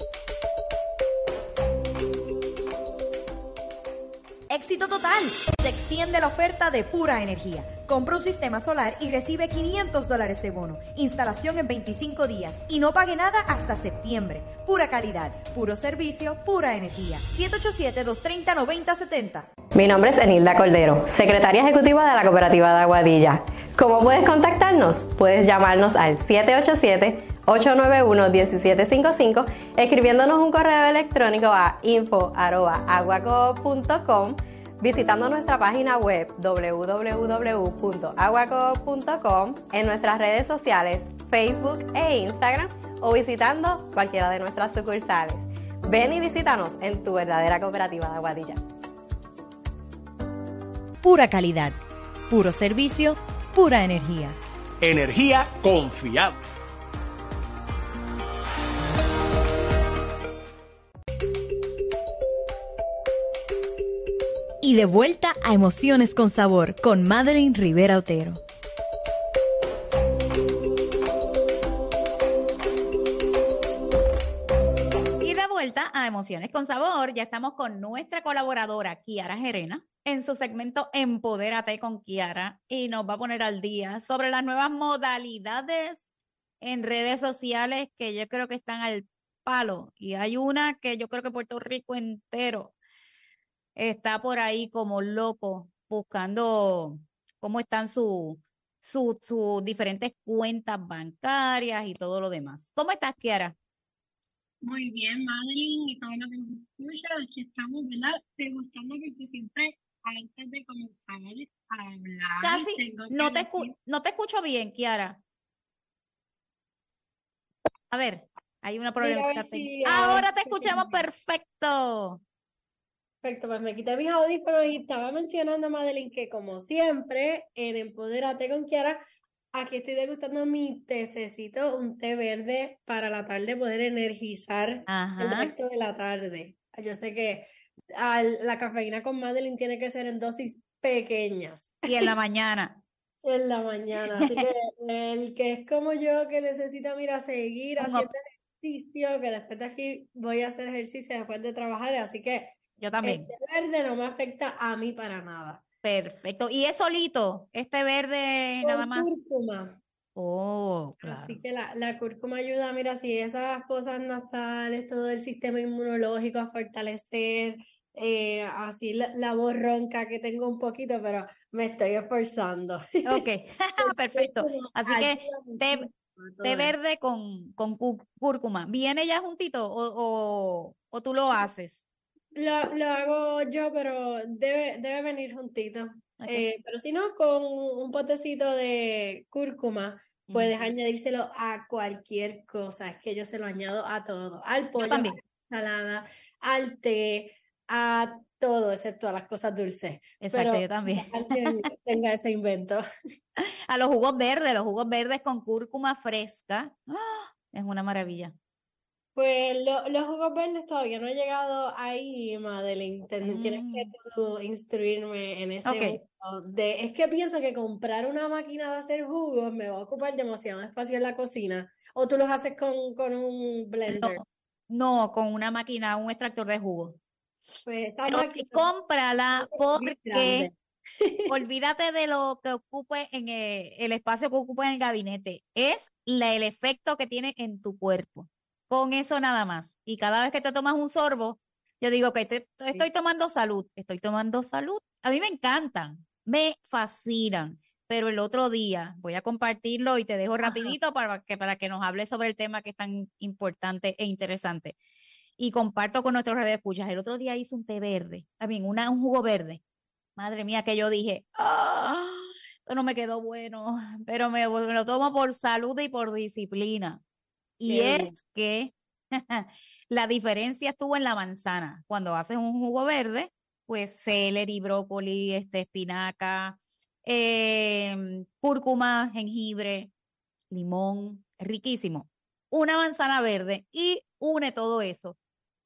Éxito total. Se extiende la oferta de Pura Energía. Compra un sistema solar y recibe quinientos dólares de bono. Instalación en veinticinco días y no pague nada hasta septiembre. Pura calidad, puro servicio, pura energía. siete ocho siete, dos tres cero, nueve cero siete cero. Mi nombre es Enilda Cordero, secretaria ejecutiva de la Cooperativa de Aguadilla. ¿Cómo puedes contactarnos? Puedes llamarnos al siete ocho siete, ocho nueve uno, uno siete cinco cinco, escribiéndonos un correo electrónico a info arroba aguacoop punto com, visitando nuestra página web doble u doble u doble u punto aguacoop punto com, en nuestras redes sociales Facebook e Instagram, o visitando cualquiera de nuestras sucursales. Ven y visítanos en tu verdadera Cooperativa de Aguadilla. Pura calidad, puro servicio, pura energía. Energía confiable. Y de vuelta a Emociones con Sabor con Madeline Rivera Otero. Y de vuelta a Emociones con Sabor, ya estamos con nuestra colaboradora Kiara Gerena en su segmento Empodérate con Kiara, y nos va a poner al día sobre las nuevas modalidades en redes sociales que yo creo que están al palo, y hay una que yo creo que Puerto Rico entero está por ahí como loco buscando cómo están su, sus sus diferentes cuentas bancarias y todo lo demás. ¿Cómo estás, Kiara? Muy bien, Madeline, y todo lo que nos escucha, aquí estamos, ¿verdad? Degustando porque siempre antes de comenzar a hablar, Casi tengo que no te, decir, escu- no te escucho bien, Kiara. A ver, hay una Mira, a ver problemática si técnica. ahora Ahora te sí te escuchamos escucho. perfecto. Perfecto, pues me quité mis audífonos y estaba mencionando, Madeline, que como siempre, en Empodérate con Kiara, aquí estoy degustando mi tececito, un té verde para la tarde poder energizar el Ajá. resto de la tarde. Yo sé que al- la cafeína con Madeline tiene que ser en dosis pequeñas Y en la mañana. en la mañana, así que el que es como yo, que necesita, mira, seguir Un haciendo op- ejercicio, que después de aquí voy a hacer ejercicio después de trabajar, así que Yo el también. té verde no me afecta a mí para nada. Perfecto. ¿Y es solito? Este verde nada Con más. cúrcuma. Oh, Así claro. que la, la cúrcuma ayuda, mira, si esas fosas nasales, todo el sistema inmunológico a fortalecer, eh, así la, la voz ronca que tengo un poquito, pero me estoy esforzando. Ok, El perfecto. cúrcuma Así que ayuda té, muchísimo a todo té eso. verde con, con cú- cúrcuma. ¿Viene ya juntito o, o, o tú lo haces? Lo, lo hago yo, pero debe, debe venir juntito. Ok. Eh, pero si no, con un potecito de cúrcuma, puedes Ujú. añadírselo a cualquier cosa. Es que yo se lo añado a todo, al Yo pollo, a también. la ensalada, al té, a todo, excepto a las cosas dulces. Exacto, Pero yo también. alguien tenga ese invento. A los jugos verdes, los jugos verdes con cúrcuma fresca. ¡Ah! Es una maravilla. Pues lo- los jugos verdes todavía no he llegado ahí, Madeline. Ten- tienes que Mm, tú instruirme en ese ok. mundo de, es que pienso que comprar una máquina de hacer jugos me va a ocupar demasiado espacio en la cocina. O tú los haces con, con un blender. No, no, con una máquina, un extractor de jugo. Pues esa Pero máquina cómprala es bien porque grande. olvídate de lo que ocupe en el, el espacio que ocupe en el gabinete. Es la- el efecto que tiene en tu cuerpo. Con eso nada más. Y cada vez que te tomas un sorbo, yo digo que estoy, estoy tomando salud, estoy tomando salud. A mí me encantan, me fascinan. Pero el otro día voy a compartirlo y te dejo Ajá. rapidito para que, para que nos hables sobre el tema que es tan importante e interesante. Y comparto con nuestros radioescuchas. El otro día hice un té verde, también una, un jugo verde. Madre mía, que yo dije, ah, esto no me quedó bueno, pero me, me lo tomo por salud y por disciplina. Y Qué es bien. que la diferencia estuvo en la manzana. Cuando haces un jugo verde, pues celery, brócoli, este, espinaca, em, cúrcuma, jengibre, limón, riquísimo. Una manzana verde y une todo eso.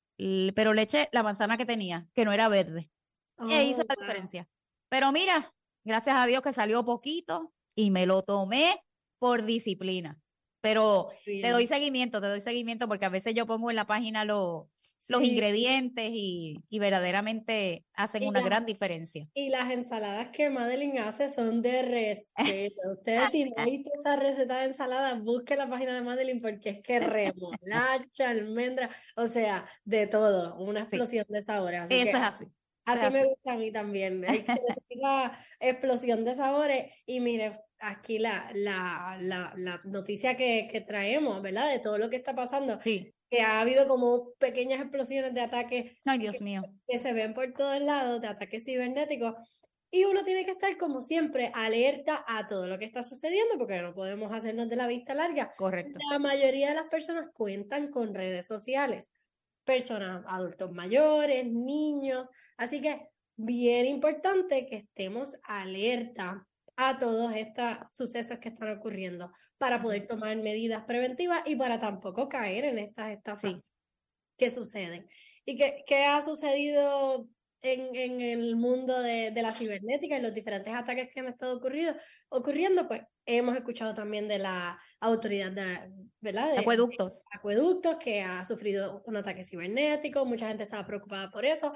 L- Pero le eché la manzana que tenía, que no era verde. E hizo Oh, la wow. diferencia. Pero mira, gracias a Dios que salió poquito y me lo tomé por disciplina. Pero te doy Bien. seguimiento, te doy seguimiento porque a veces yo pongo en la página lo- los Sí. ingredientes y, y verdaderamente hacen Y una las, gran diferencia. y las ensaladas que Madeline hace son de respeto. Ustedes, si no han visto esa receta de ensalada, busquen la página de Madeline porque es que remolacha, almendra, o sea, de todo, una Sí, explosión de sabores. Así eso que es así. Eso es así me así. gusta a mí también. Hay que se necesita explosión de sabores. Y mire, aquí la, la, la, la noticia que, que traemos, ¿verdad? De todo lo que está pasando, Sí. que ha habido como pequeñas explosiones de ataques Ay, Dios mío. que se ven por todos lados, de ataques cibernéticos. Y uno tiene que estar, como siempre, alerta a todo lo que está sucediendo, porque no podemos hacernos de la vista larga. Correcto. La mayoría de las personas cuentan con redes sociales, personas, adultos mayores, niños, así que bien importante que estemos alerta a todos estos sucesos que están ocurriendo para poder tomar medidas preventivas y para tampoco caer en estas estafas Sí. que suceden. ¿Y qué, qué ha sucedido en, en el mundo de, de la cibernética y los diferentes ataques que han estado ocurrido, ocurriendo? Pues hemos escuchado también de la autoridad de, ¿verdad? de, Acueductos. de acueductos que ha sufrido un ataque cibernético, mucha gente estaba preocupada por eso.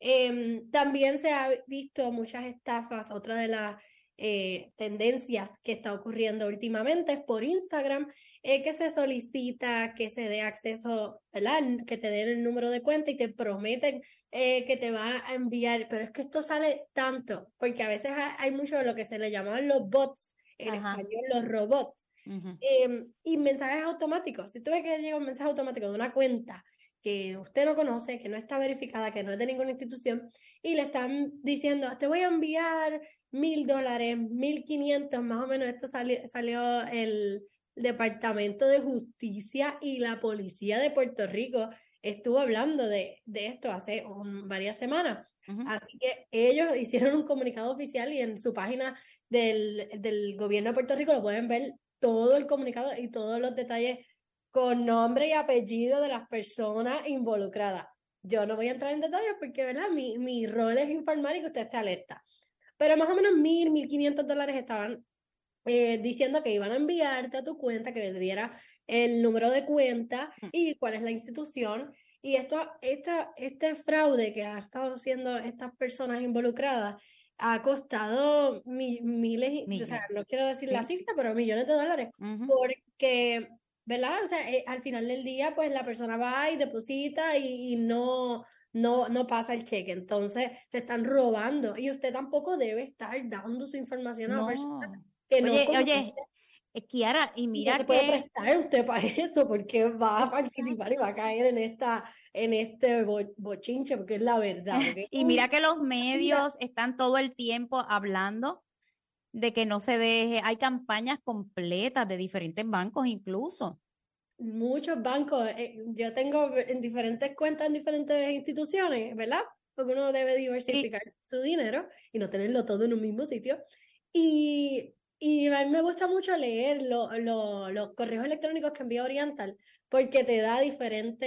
Eh, también se ha visto muchas estafas, otra de las eh, tendencias que está ocurriendo últimamente es por Instagram, eh, que se solicita que se dé acceso, ¿verdad? Que te den el número de cuenta y te prometen eh, que te va a enviar, pero es que esto sale tanto, porque a veces hay, hay mucho de lo que se le llamaban los bots en Ajá. español, los robots. Ujú. Eh, y mensajes automáticos. Si tú ves que llega un mensaje automático de una cuenta que usted no conoce, que no está verificada, que no es de ninguna institución, y le están diciendo, te voy a enviar mil dólares, mil quinientos, más o menos, esto salió, salió el Departamento de Justicia y la Policía de Puerto Rico estuvo hablando de, de esto hace un, varias semanas. Ujú. Así que ellos hicieron un comunicado oficial y en su página del, del gobierno de Puerto Rico lo pueden ver todo el comunicado y todos los detalles con nombre y apellido de las personas involucradas. Yo no voy a entrar en detalles porque, ¿verdad? Mi, mi rol es informar y que usted esté alerta. Pero más o menos mil, mil quinientos dólares estaban eh, diciendo que iban a enviarte a tu cuenta, que le diera el número de cuenta y cuál es la institución. Y esto, esta, este fraude que ha estado haciendo estas personas involucradas ha costado mi, miles, Millones. o sea, no quiero decir la Sí. cifra, pero millones de dólares. Ujú. Porque, ¿verdad? O sea, eh, al final del día, pues la persona va y deposita y, y no, no, no pasa el cheque. Entonces, se están robando. Y usted tampoco debe estar dando su información a una persona No. que no Oye, conoce. oye, eh, Kiara, y Y no mira se puede que prestar usted para eso, porque va a participar y va a caer en esta, en este bo- bochinche, porque es la verdad. Porque es y un- mira que los medios están todo el tiempo hablando de que no se deje, hay campañas completas de diferentes bancos incluso. muchos bancos, eh, yo tengo en diferentes cuentas en diferentes instituciones, ¿verdad? Porque uno debe diversificar su dinero y no tenerlo todo en un mismo sitio. Y, y a mí me gusta mucho leer lo- lo- los correos electrónicos que envía Oriental porque te da diferentes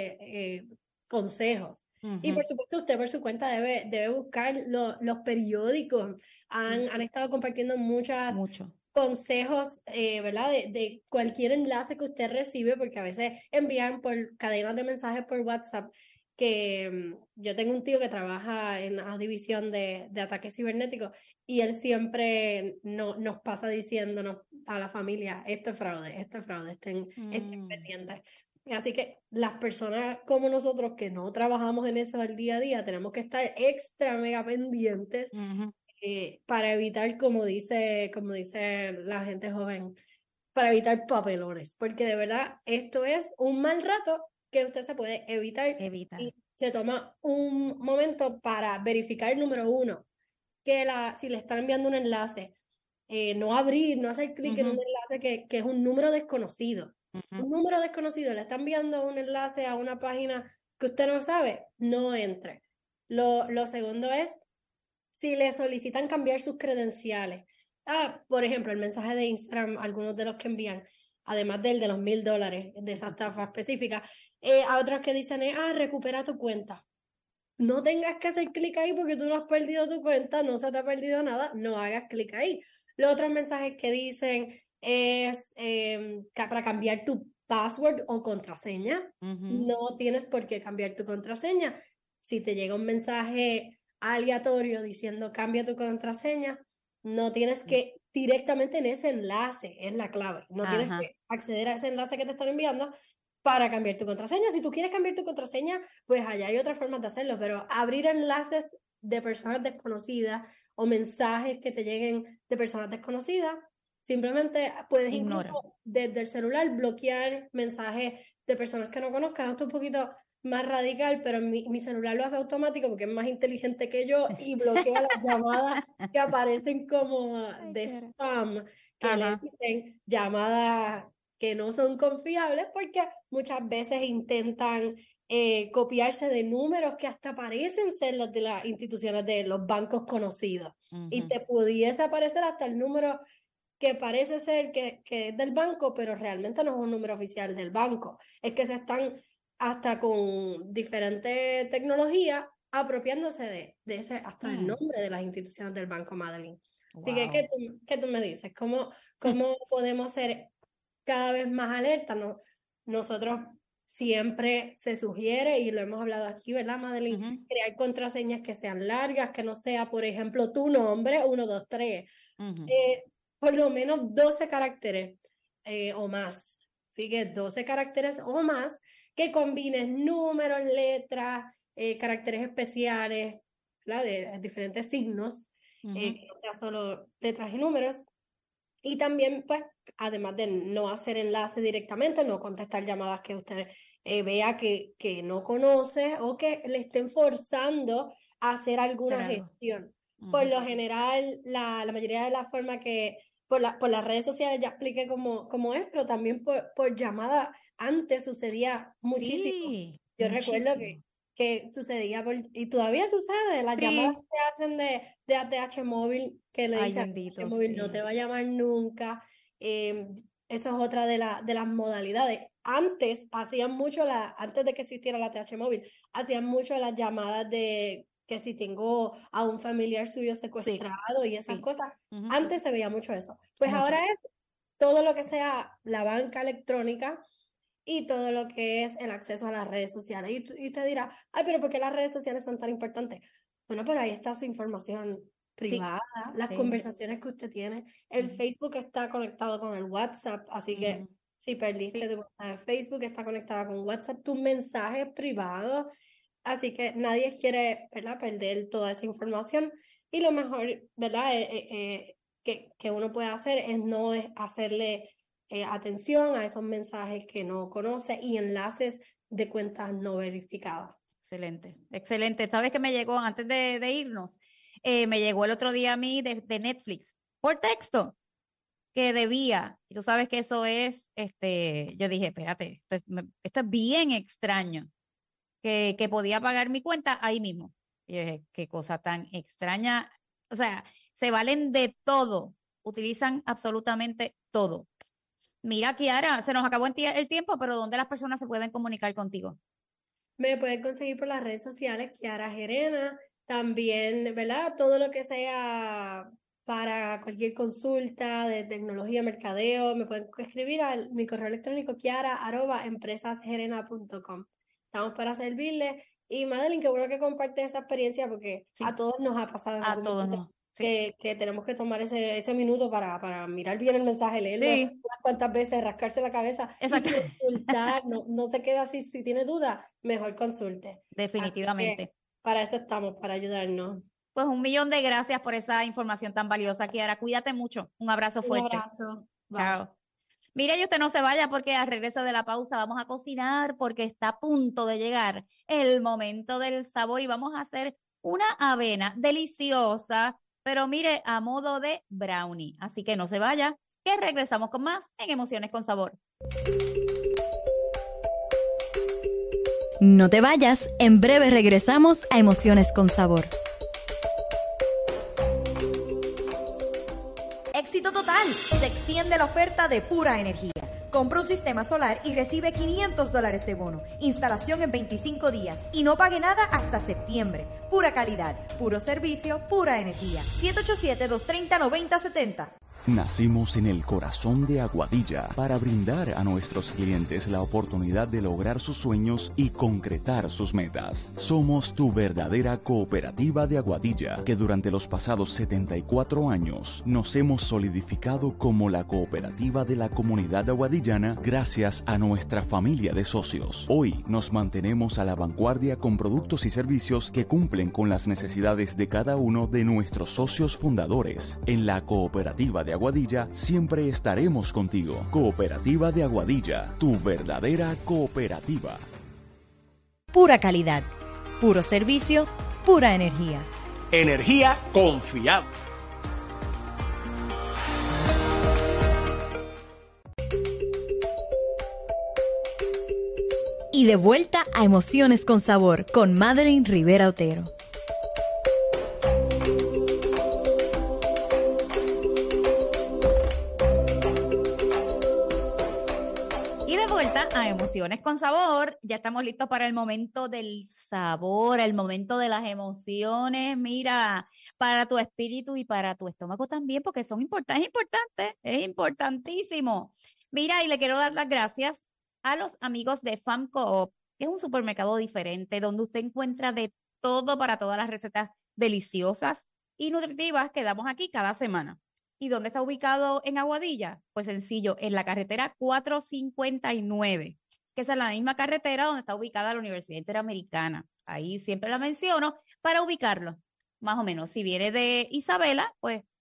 eh, consejos. Y por supuesto usted por su cuenta debe, debe buscar lo- los periódicos. Han, han estado compartiendo muchas Mucho. consejos, eh, ¿verdad? De, de cualquier enlace que usted recibe, porque a veces envían por cadenas de mensajes por WhatsApp, que mm, yo tengo un tío que trabaja en la división de, de ataques cibernéticos y él siempre no, nos pasa diciéndonos a la familia, esto es fraude, esto es fraude, estén, estén Mm. pendientes. Así que las personas como nosotros que no trabajamos en eso al día a día, tenemos que estar extra mega pendientes Ujú. eh, para evitar, como dice, como dice la gente joven, para evitar papelones, porque de verdad esto es un mal rato que usted se puede evitar Evitar. y se toma un momento para verificar, número uno, que la, si le están enviando un enlace, eh, no abrir, no hacer clic en un Ujú. enlace que, que es un número desconocido. Ujú. Un número desconocido, le está enviando un enlace a una página que usted no sabe, no entre. Lo, lo segundo es si le solicitan cambiar sus credenciales. Ah, por ejemplo, el mensaje de Instagram, algunos de los que envían, además del de los mil dólares de esa estafa específica, eh, a otros que dicen, eh, ah, recupera tu cuenta. No tengas que hacer clic ahí porque tú no has perdido tu cuenta, no se te ha perdido nada, no hagas clic ahí. Los otros mensajes que dicen es eh, ca- para cambiar tu password o contraseña. Ujú. No tienes por qué cambiar tu contraseña. Si te llega un mensaje aleatorio diciendo cambia tu contraseña, no tienes que directamente en ese enlace, es la clave. No tienes Ajá. que acceder a ese enlace que te están enviando para cambiar tu contraseña. Si tú quieres cambiar tu contraseña, pues allá hay otras formas de hacerlo, pero abrir enlaces de personas desconocidas o mensajes que te lleguen de personas desconocidas, simplemente puedes Ignora. incluso desde el celular bloquear mensajes de personas que no conozcas. Esto es un poquito más radical, pero mi, mi celular lo hace automático porque es más inteligente que yo y bloquea las llamadas que aparecen como Ay, de qué era. spam, que le Ajá. dicen llamadas que no son confiables porque muchas veces intentan eh, copiarse de números que hasta parecen ser los de las instituciones de los bancos conocidos. Y Ujú. te pudiese aparecer hasta el número que parece ser que, que es del banco, pero realmente no es un número oficial del banco. Es que se están hasta con diferentes tecnologías apropiándose de, de ese, hasta el Mm. nombre de las instituciones del Banco Madeline. Así que, Wow. ¿qué tú, qué tú me dices? ¿Cómo, cómo podemos ser cada vez más alerta? No, nosotros siempre se sugiere, y lo hemos hablado aquí, ¿verdad, Madeline? Ujú. Crear contraseñas que sean largas, que no sea, por ejemplo, tu nombre, uno, dos, tres. Ujú. Eh, por lo menos doce caracteres eh, o más. Así que doce caracteres o más que combinen números, letras, eh, caracteres especiales, ¿verdad? De, de diferentes signos, eh, Ujú. que no sea solo letras y números. Y también, pues, además de no hacer enlace directamente, no contestar llamadas que usted eh, vea que, que no conoce o que le estén forzando a hacer alguna Claro. gestión. Ujú. Por lo general, la, la mayoría de la forma que por, la, por las redes sociales ya expliqué cómo, cómo es, pero también por, por llamada antes sucedía muchísimo. Sí, Yo recuerdo que, muchísimo. que sucedía, por, y todavía sucede, las llamadas Sí. que hacen de, de A T H móvil, que le Ay, dicen A T H bendito, móvil no sí. te va a llamar nunca. Eh, esa es otra de, la, de las modalidades. Antes hacían mucho, la, antes de que existiera la A T H móvil, hacían mucho las llamadas de que si tengo a un familiar suyo secuestrado y esas sí. cosas. Ujú. Antes se veía mucho eso. Pues Mucho. ahora es todo lo que sea la banca electrónica y todo lo que es el acceso a las redes sociales. Y, tú- y usted dirá, ay, pero ¿por qué las redes sociales son tan importantes? Bueno, pero ahí está su información privada, las sí. conversaciones que usted tiene. El Ujú. Facebook está conectado con el WhatsApp, así que Ujú. si perdiste Sí. tu cuenta de Facebook, está conectada con WhatsApp, tus mensajes privados. Así que nadie quiere, ¿verdad?, perder toda esa información. Y lo mejor, ¿verdad?, eh, eh, eh, que, que uno puede hacer es no es hacerle eh, atención a esos mensajes que no conoce y enlaces de cuentas no verificadas. Excelente, excelente. ¿Sabes qué me llegó antes de, de irnos? Eh, me llegó el otro día a mí de, de Netflix por texto que debía. Y tú sabes que eso es, este, yo dije, espérate, esto es, me- esto es bien extraño, que, que podía pagar mi cuenta ahí mismo. Y yo dije, qué cosa tan extraña. O sea, se valen de todo, utilizan absolutamente todo. Mira, Kiara, se nos acabó el tie- el tiempo, pero ¿dónde las personas se pueden comunicar contigo? Me pueden conseguir por las redes sociales, Kiara Gerena, también, ¿verdad? Todo lo que sea para cualquier consulta de tecnología, mercadeo, me pueden escribir a mi correo electrónico kiara arroba empresasgerena punto com. Estamos para servirles. Y Madeline, qué bueno que comparte esa experiencia porque Sí. a todos nos ha pasado en A algún todos, momento ¿no? Sí. que, que tenemos que tomar ese, ese minuto para, para mirar bien el mensaje, leerlo Sí. unas cuantas veces, rascarse la cabeza Exacto. y consultar. No, no se queda así. Si tiene dudas, mejor consulte. Definitivamente. Así que para eso estamos, para ayudarnos. Pues un millón de gracias por esa información tan valiosa, Kiara. Cuídate mucho. Un abrazo Un fuerte. abrazo. Bye. Chao. Mire, y usted no se vaya porque al regreso de la pausa vamos a cocinar porque está a punto de llegar el momento del sabor y vamos a hacer una avena deliciosa, pero mire, a modo de brownie. Así que no se vaya, que regresamos con más en Emociones con Sabor. No te vayas, en breve regresamos a Emociones con Sabor. Éxito total. Se extiende la oferta de Pura Energía. Compra un sistema solar y recibe quinientos dólares de bono. Instalación en veinticinco días y no pague nada hasta septiembre. Pura calidad, puro servicio, pura energía. siete ocho siete, dos tres cero, nueve cero siete cero. Nacimos en el corazón de Aguadilla para brindar a nuestros clientes la oportunidad de lograr sus sueños y concretar sus metas. Somos tu verdadera cooperativa de Aguadilla, que durante los pasados setenta y cuatro años nos hemos solidificado como la cooperativa de la comunidad aguadillana gracias a nuestra familia de socios. Hoy nos mantenemos a la vanguardia con productos y servicios que cumplen con las necesidades de cada uno de nuestros socios fundadores. En la cooperativa de Aguadilla siempre estaremos contigo. Cooperativa de Aguadilla, tu verdadera cooperativa. Pura calidad, puro servicio, pura energía. Energía confiable. Y de vuelta a Emociones con Sabor con Madeline Rivera Otero. Y de vuelta a Emociones con Sabor, ya estamos listos para el momento del sabor, el momento de las emociones, mira, para tu espíritu y para tu estómago también, porque son importantes, es importante, es importantísimo. Mira, y le quiero dar las gracias a los amigos de Fam Coop, que es un supermercado diferente, donde usted encuentra de todo para todas las recetas deliciosas y nutritivas que damos aquí cada semana. ¿Y dónde está ubicado en Aguadilla? Pues sencillo, en la carretera cuatrocientos cincuenta y nueve, que es en la misma carretera donde está ubicada la Universidad Interamericana. Ahí siempre la menciono para ubicarlo, más o menos. Si viene de Isabela, pues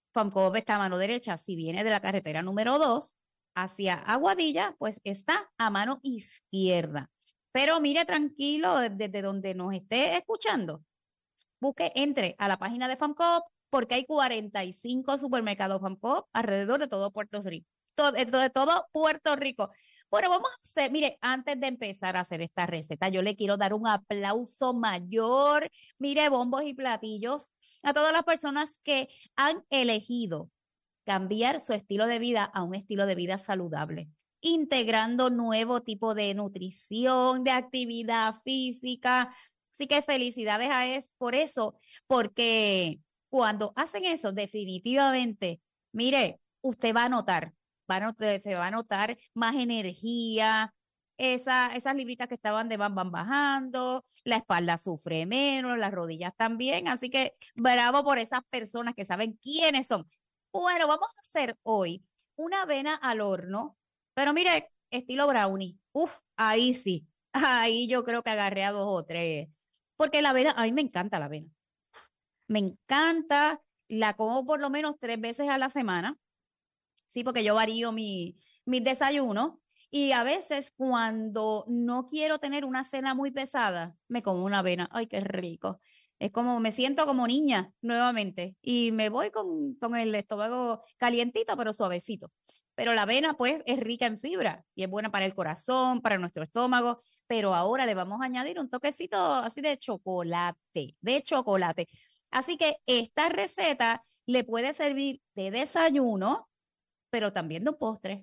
FAMCOP está a mano derecha. Si viene de la carretera número dos hacia Aguadilla, pues está a mano izquierda. Pero mire tranquilo desde donde nos esté escuchando. Busque, entre a la página de FAMCOP porque hay cuarenta y cinco supermercados FAMCOP alrededor de todo Puerto Rico. Todo, de todo Puerto Rico. Bueno, vamos a hacer, mire, antes de empezar a hacer esta receta, yo le quiero dar un aplauso mayor, mire, bombos y platillos, a todas las personas que han elegido cambiar su estilo de vida a un estilo de vida saludable, integrando nuevo tipo de nutrición, de actividad física. Así que felicidades a es por eso, porque cuando hacen eso, definitivamente, mire, usted va a notar, va a notar, se va a notar más energía, esa, esas libritas que estaban de van, van bajando, la espalda sufre menos, las rodillas también, así que bravo por esas personas que saben quiénes son. Bueno, vamos a hacer hoy una avena al horno, pero mire, estilo brownie. Uf, ahí sí, ahí yo creo que agarré a dos o tres, porque la avena, a mí me encanta la avena. Me encanta, la como por lo menos tres veces a la semana. Sí, porque yo varío mi, mis desayunos y a veces cuando no quiero tener una cena muy pesada, me como una avena. Ay, qué rico. Es como, me siento como niña nuevamente y me voy con, con el estómago calientito pero suavecito. Pero la avena pues es rica en fibra y es buena para el corazón, para nuestro estómago, pero ahora le vamos a añadir un toquecito así de chocolate, de chocolate. Así que esta receta le puede servir de desayuno, pero también de un postre.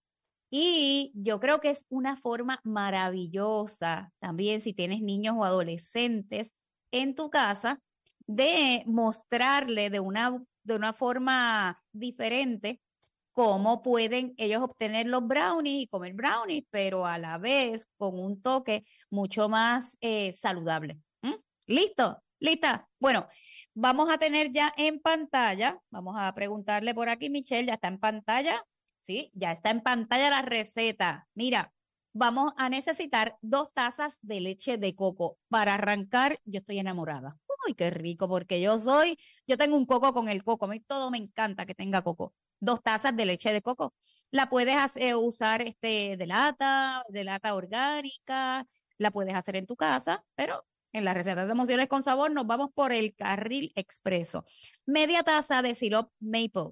Y yo creo que es una forma maravillosa también si tienes niños o adolescentes en tu casa de mostrarle de una, de una forma diferente cómo pueden ellos obtener los brownies y comer brownies, pero a la vez con un toque mucho más eh, saludable. ¿Mm? ¿Listo? ¿Lista? Bueno, vamos a tener ya en pantalla, vamos a preguntarle por aquí, Michelle, ¿ya está en pantalla? Sí, ya está en pantalla la receta. Mira, vamos a necesitar dos tazas de leche de coco. Para arrancar, yo estoy enamorada. Uy, qué rico, porque yo soy, yo tengo un coco con el coco, a mí todo me encanta que tenga coco. Dos tazas de leche de coco. La puedes hacer, usar este, de lata, de lata orgánica, la puedes hacer en tu casa, pero en las recetas de emociones con sabor nos vamos por el carril expreso. Media taza de sirope maple.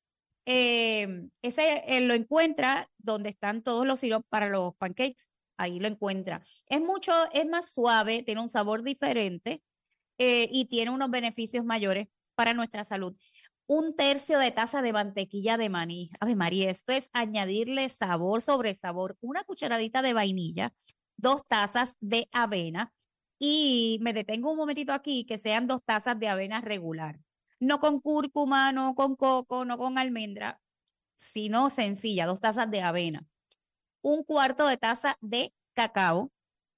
Eh, ese eh, lo encuentra donde están todos los siropes para los pancakes. Ahí lo encuentra. Es mucho, es más suave, tiene un sabor diferente eh, y tiene unos beneficios mayores para nuestra salud. Un tercio de taza de mantequilla de maní. Ave María, esto es añadirle sabor sobre sabor. Una cucharadita de vainilla, dos tazas de avena. Y me detengo un momentito aquí, que sean dos tazas de avena regular. No con cúrcuma, no con coco, no con almendra, sino sencilla, dos tazas de avena. Un cuarto de taza de cacao.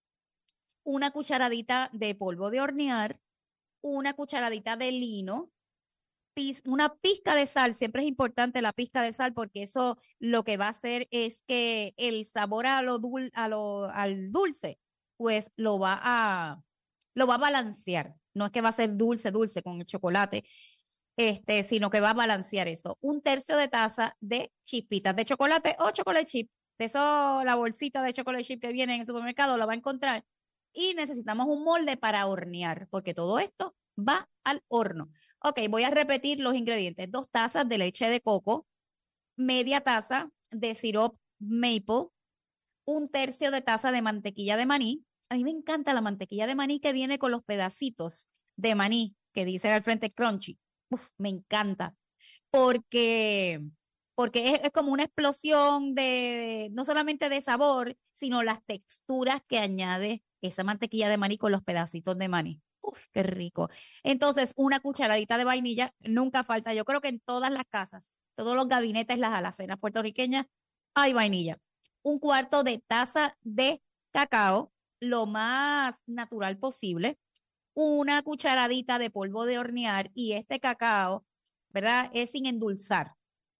Una cucharadita de polvo de hornear. Una cucharadita de lino. Una pizca de sal, siempre es importante la pizca de sal porque eso lo que va a hacer es que el sabor a lo dul a lo, al dulce pues lo va a lo va a balancear. No es que va a ser dulce, dulce con el chocolate, este, sino que va a balancear eso. Un tercio de taza de chispitas de chocolate o chocolate chip. De eso, la bolsita de chocolate chip que viene en el supermercado la va a encontrar. Y necesitamos un molde para hornear, porque todo esto va al horno. Ok, voy a repetir los ingredientes. Dos tazas de leche de coco, media taza de sirope maple, un tercio de taza de mantequilla de maní. A mí me encanta la mantequilla de maní que viene con los pedacitos de maní que dice al frente crunchy. Uf, me encanta. Porque, porque es, es como una explosión de, no solamente de sabor, sino las texturas que añade esa mantequilla de maní con los pedacitos de maní. Uf, qué rico. Entonces, una cucharadita de vainilla nunca falta. Yo creo que en todas las casas, todos los gabinetes, las alacenas puertorriqueñas, hay vainilla. Un cuarto de taza de cacao, lo más natural posible. Una cucharadita de polvo de hornear y este cacao, ¿verdad? Es sin endulzar.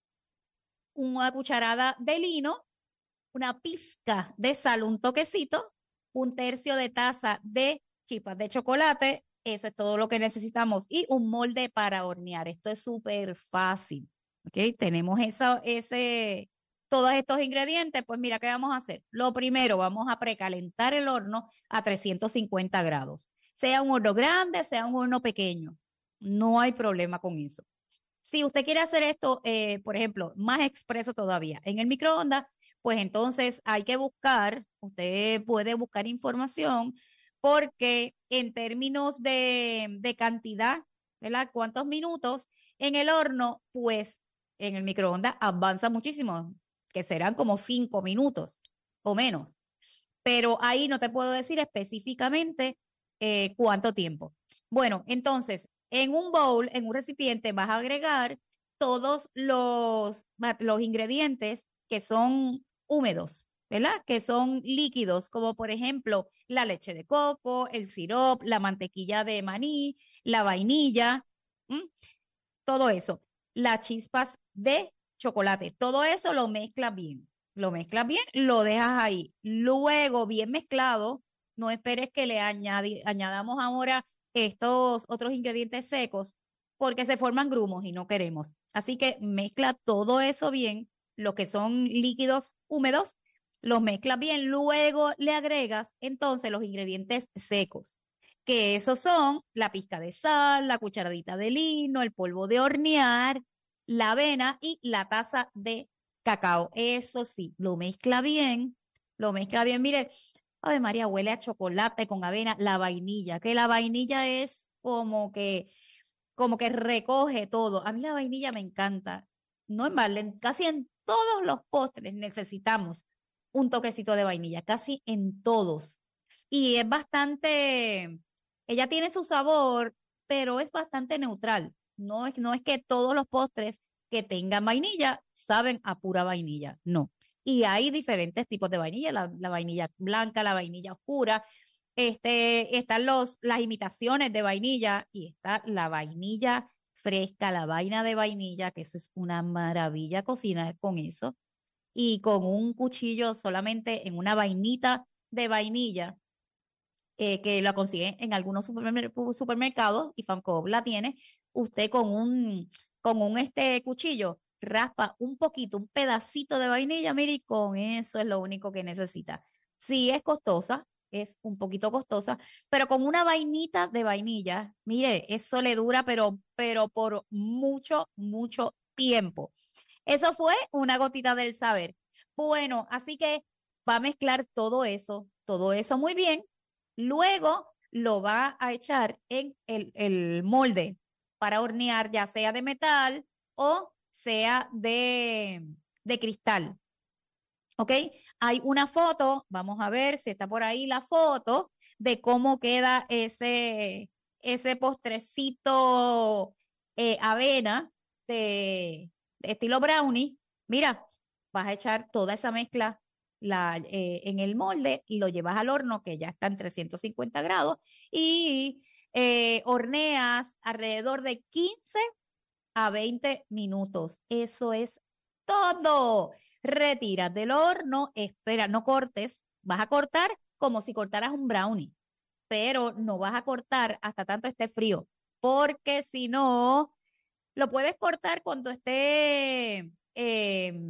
Una cucharada de lino, una pizca de sal, un toquecito, un tercio de taza de chispas de chocolate Eso es todo lo que necesitamos. Y un molde para hornear. Esto es súper fácil. ¿Ok? Tenemos esa, ese, todos estos ingredientes. Pues mira, ¿qué vamos a hacer? Lo primero, vamos a precalentar el horno a trescientos cincuenta grados. Sea un horno grande, sea un horno pequeño. No hay problema con eso. Si usted quiere hacer esto, eh, por ejemplo, más expreso todavía, en el microondas, pues entonces hay que buscar, usted puede buscar información, porque en términos de, de cantidad, ¿verdad? ¿Cuántos minutos en el horno? Pues en el microondas avanza muchísimo, que serán como cinco minutos o menos. Pero ahí no te puedo decir específicamente eh, cuánto tiempo. Bueno, entonces, en un bowl, en un recipiente, vas a agregar todos los, los ingredientes que son húmedos, ¿verdad? Que son líquidos, como por ejemplo la leche de coco, el sirope, la mantequilla de maní, la vainilla, ¿m? Todo eso. Las chispas de chocolate, todo eso lo mezclas bien. Lo mezclas bien, lo dejas ahí. Luego, bien mezclado, no esperes que le añadi, añadamos ahora estos otros ingredientes secos, porque se forman grumos y no queremos. Así que mezcla todo eso bien, lo que son líquidos húmedos, los mezclas bien, luego le agregas entonces los ingredientes secos, que esos son la pizca de sal, la cucharadita de lino, el polvo de hornear, la avena y la taza de cacao. Eso sí, lo mezcla bien, lo mezcla bien. Mire, Ave María, huele a chocolate con avena, la vainilla, que la vainilla es como que, como que recoge todo. A mí la vainilla me encanta. No en balde, casi en todos los postres necesitamos un toquecito de vainilla, casi en todos. Y es bastante, ella tiene su sabor, pero es bastante neutral. No es, no es que todos los postres que tengan vainilla saben a pura vainilla, no. Y hay diferentes tipos de vainilla, la, la vainilla blanca, la vainilla oscura, este, están los, las imitaciones de vainilla y está la vainilla fresca, la vaina de vainilla, que eso es una maravilla cocinar con eso. Y con un cuchillo solamente en una vainita de vainilla, eh, que la consigue en algunos supermer supermercados y Fancoop la tiene, usted con un, con un este cuchillo raspa un poquito, un pedacito de vainilla, mire, y con eso es lo único que necesita. Sí es costosa, es un poquito costosa, pero con una vainita de vainilla, mire, eso le dura, pero, pero por mucho, mucho tiempo. Eso fue una gotita del saber. Bueno, así que va a mezclar todo eso, todo eso muy bien. Luego lo va a echar en el, el molde para hornear, ya sea de metal o sea de, de cristal. ¿Ok? Hay una foto, vamos a ver si está por ahí la foto de cómo queda ese, ese postrecito eh, avena de, de estilo brownie. Mira, vas a echar toda esa mezcla la, eh, en el molde y lo llevas al horno, que ya está en trescientos cincuenta grados, y eh, horneas alrededor de quince a veinte minutos. Eso es todo. Retiras del horno, espera, no cortes, vas a cortar como si cortaras un brownie, pero no vas a cortar hasta tanto esté frío, porque si no, lo puedes cortar cuando esté eh,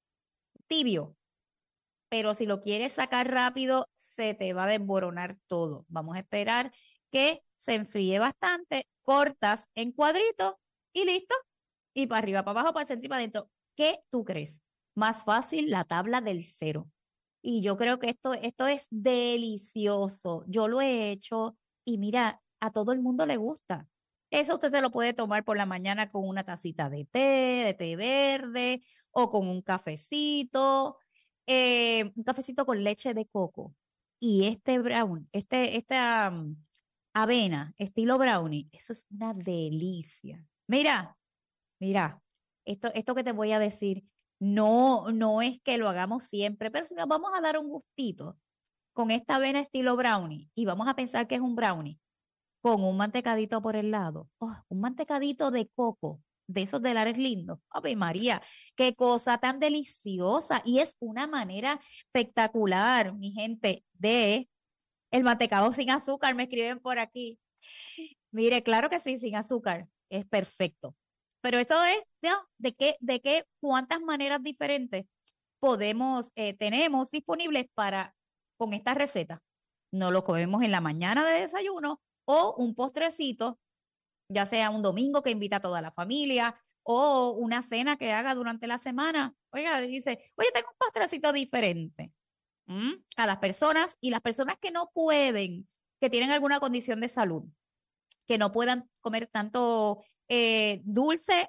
tibio, pero si lo quieres sacar rápido, se te va a desboronar todo. Vamos a esperar que se enfríe bastante, cortas en cuadritos y listo. Y para arriba, para abajo, para el centro y para adentro. ¿Qué tú crees? Más fácil la tabla del cero. Y yo creo que esto, esto es delicioso. Yo lo he hecho y mira, a todo el mundo le gusta. Eso usted se lo puede tomar por la mañana con una tacita de té, de té verde o con un cafecito, eh, un cafecito con leche de coco. Y este brown, este, esta um, avena, estilo brownie, eso es una delicia. Mira, mira, esto, esto que te voy a decir, no, no es que lo hagamos siempre, pero si nos vamos a dar un gustito con esta avena estilo brownie y vamos a pensar que es un brownie con un mantecadito por el lado, oh, un mantecadito de coco, de esos de Lares lindos. ¡Ave María! ¡Qué cosa tan deliciosa! Y es una manera espectacular, mi gente, de el mantecado sin azúcar, me escriben por aquí. Mire, claro que sí, sin azúcar, es perfecto. Pero esto es ¿no? de qué, de qué, cuántas maneras diferentes podemos, eh, tenemos disponibles para, con esta receta. Nos lo comemos en la mañana de desayuno o un postrecito, ya sea un domingo que invita a toda la familia o una cena que haga durante la semana. Oiga, dice, oye, tengo un postrecito diferente. ¿Mm? A las personas y las personas que no pueden, que tienen alguna condición de salud, que no puedan comer tanto eh, dulce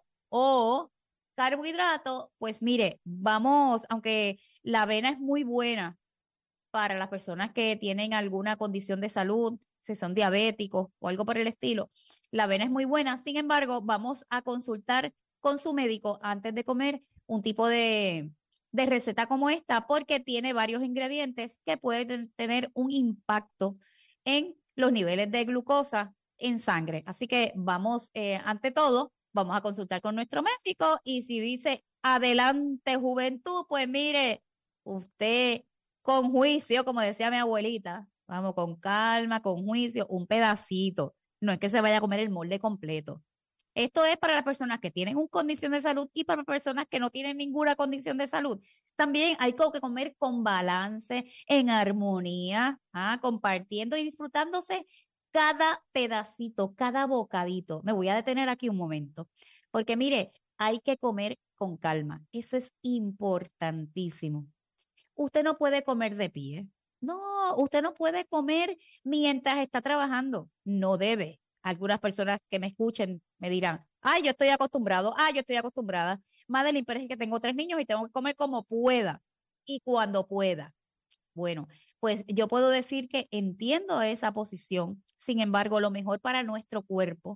o carbohidrato, pues mire, vamos, aunque la avena es muy buena para las personas que tienen alguna condición de salud, si son diabéticos o algo por el estilo, la avena es muy buena. Sin embargo, vamos a consultar con su médico antes de comer un tipo de, de receta como esta, porque tiene varios ingredientes que pueden tener un impacto en los niveles de glucosa en sangre. Así que vamos, eh, ante todo, vamos a consultar con nuestro médico y si dice adelante juventud, pues mire, usted con juicio, como decía mi abuelita, vamos con calma, con juicio, un pedacito. No es que se vaya a comer el molde completo. Esto es para las personas que tienen una condición de salud y para las personas que no tienen ninguna condición de salud. También hay que comer con balance, en armonía, ¿ah? Compartiendo y disfrutándose cada pedacito, cada bocadito. Me voy a detener aquí un momento, porque mire, hay que comer con calma. Eso es importantísimo. Usted no puede comer de pie. No, usted no puede comer mientras está trabajando. No debe. Algunas personas que me escuchen me dirán, ay, yo estoy acostumbrado, ay, yo estoy acostumbrada. Madeline, pero es que tengo tres niños y tengo que comer como pueda y cuando pueda. Bueno, pues yo puedo decir que entiendo esa posición. Sin embargo, lo mejor para nuestro cuerpo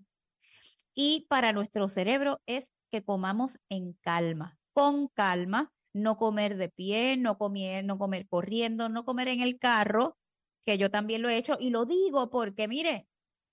y para nuestro cerebro es que comamos en calma, con calma, no comer de pie, no comer, no comer corriendo, no comer en el carro, que yo también lo he hecho y lo digo porque, mire,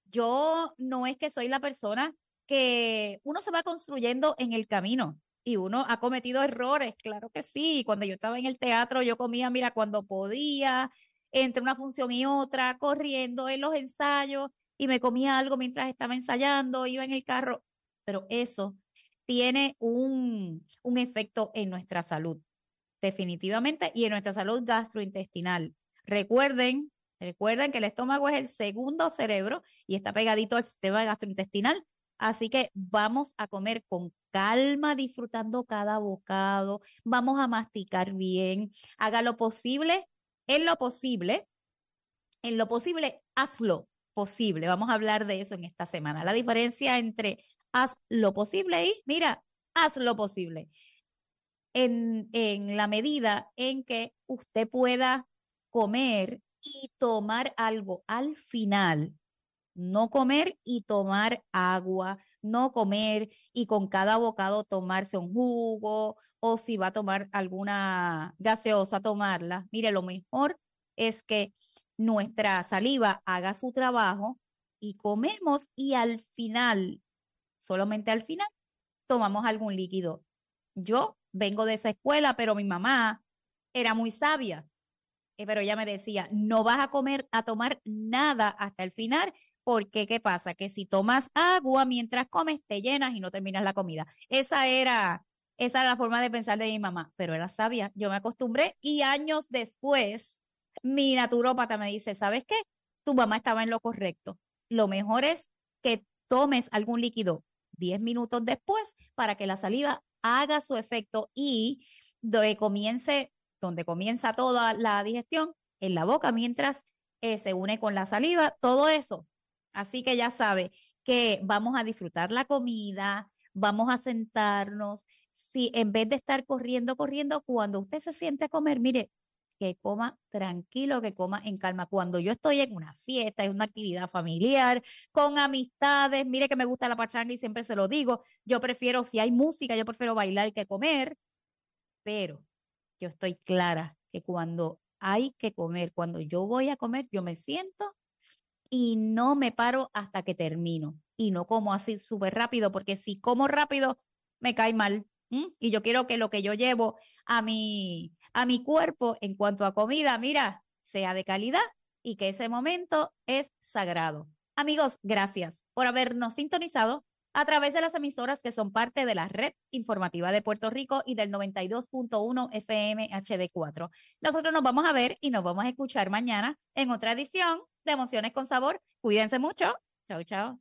yo no es que soy la persona que uno se va construyendo en el camino y uno ha cometido errores, claro que sí. Cuando yo estaba en el teatro, yo comía, mira, cuando podía, entre una función y otra, corriendo en los ensayos y me comía algo mientras estaba ensayando, iba en el carro, pero eso tiene un, un efecto en nuestra salud, definitivamente, y en nuestra salud gastrointestinal. Recuerden, recuerden que el estómago es el segundo cerebro y está pegadito al sistema gastrointestinal, así que vamos a comer con calma, disfrutando cada bocado, vamos a masticar bien, haga lo posible, en lo posible, en lo posible, hazlo posible. Vamos a hablar de eso en esta semana. La diferencia entre haz lo posible y, mira, haz lo posible. En, en la medida en que usted pueda comer y tomar algo al final, no comer y tomar agua, no comer y con cada bocado tomarse un jugo o si va a tomar alguna gaseosa, tomarla. Mire, lo mejor es que nuestra saliva haga su trabajo y comemos y al final, solamente al final, tomamos algún líquido. Yo vengo de esa escuela, pero mi mamá era muy sabia, eh, pero ella me decía, no vas a comer, a tomar nada hasta el final, porque ¿qué pasa? Que si tomas agua mientras comes, te llenas y no terminas la comida. Esa era, esa era la forma de pensar de mi mamá, pero era sabia. Yo me acostumbré y años después, mi naturópata me dice, ¿sabes qué? Tu mamá estaba en lo correcto. Lo mejor es que tomes algún líquido diez minutos después para que la saliva haga su efecto y donde comience, donde comienza toda la digestión, en la boca, mientras eh, se une con la saliva, todo eso. Así que ya sabe que vamos a disfrutar la comida, vamos a sentarnos. Si en vez de estar corriendo, corriendo, cuando usted se siente a comer, mire, que coma tranquilo, que coma en calma. Cuando yo estoy en una fiesta, en una actividad familiar, con amistades, mire que me gusta la pachanga y siempre se lo digo, yo prefiero, si hay música, yo prefiero bailar que comer, pero yo estoy clara que cuando hay que comer, cuando yo voy a comer, yo me siento y no me paro hasta que termino. Y no como así súper rápido, porque si como rápido, me cae mal. ¿Mm? Y yo quiero que lo que yo llevo a mi, a mi cuerpo en cuanto a comida, mira, sea de calidad y que ese momento es sagrado. Amigos, gracias por habernos sintonizado a través de las emisoras que son parte de la Red Informativa de Puerto Rico y del noventa y dos punto uno F M H D cuatro. Nosotros nos vamos a ver y nos vamos a escuchar mañana en otra edición de Emociones con Sabor. Cuídense mucho. Chao, chao.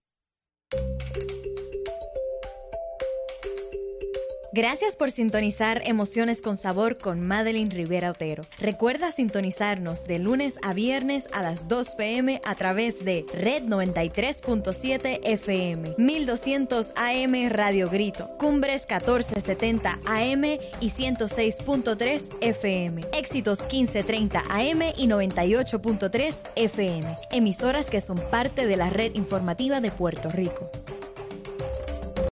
Gracias por sintonizar Emociones con Sabor con Madeline Rivera Otero. Recuerda sintonizarnos de lunes a viernes a las dos p m a través de Red noventa y tres punto siete F M, mil doscientos A M Radio Grito, Cumbres catorce setenta A M y ciento seis punto tres F M, Éxitos quince treinta A M y noventa y ocho punto tres F M, emisoras que son parte de la Red Informativa de Puerto Rico.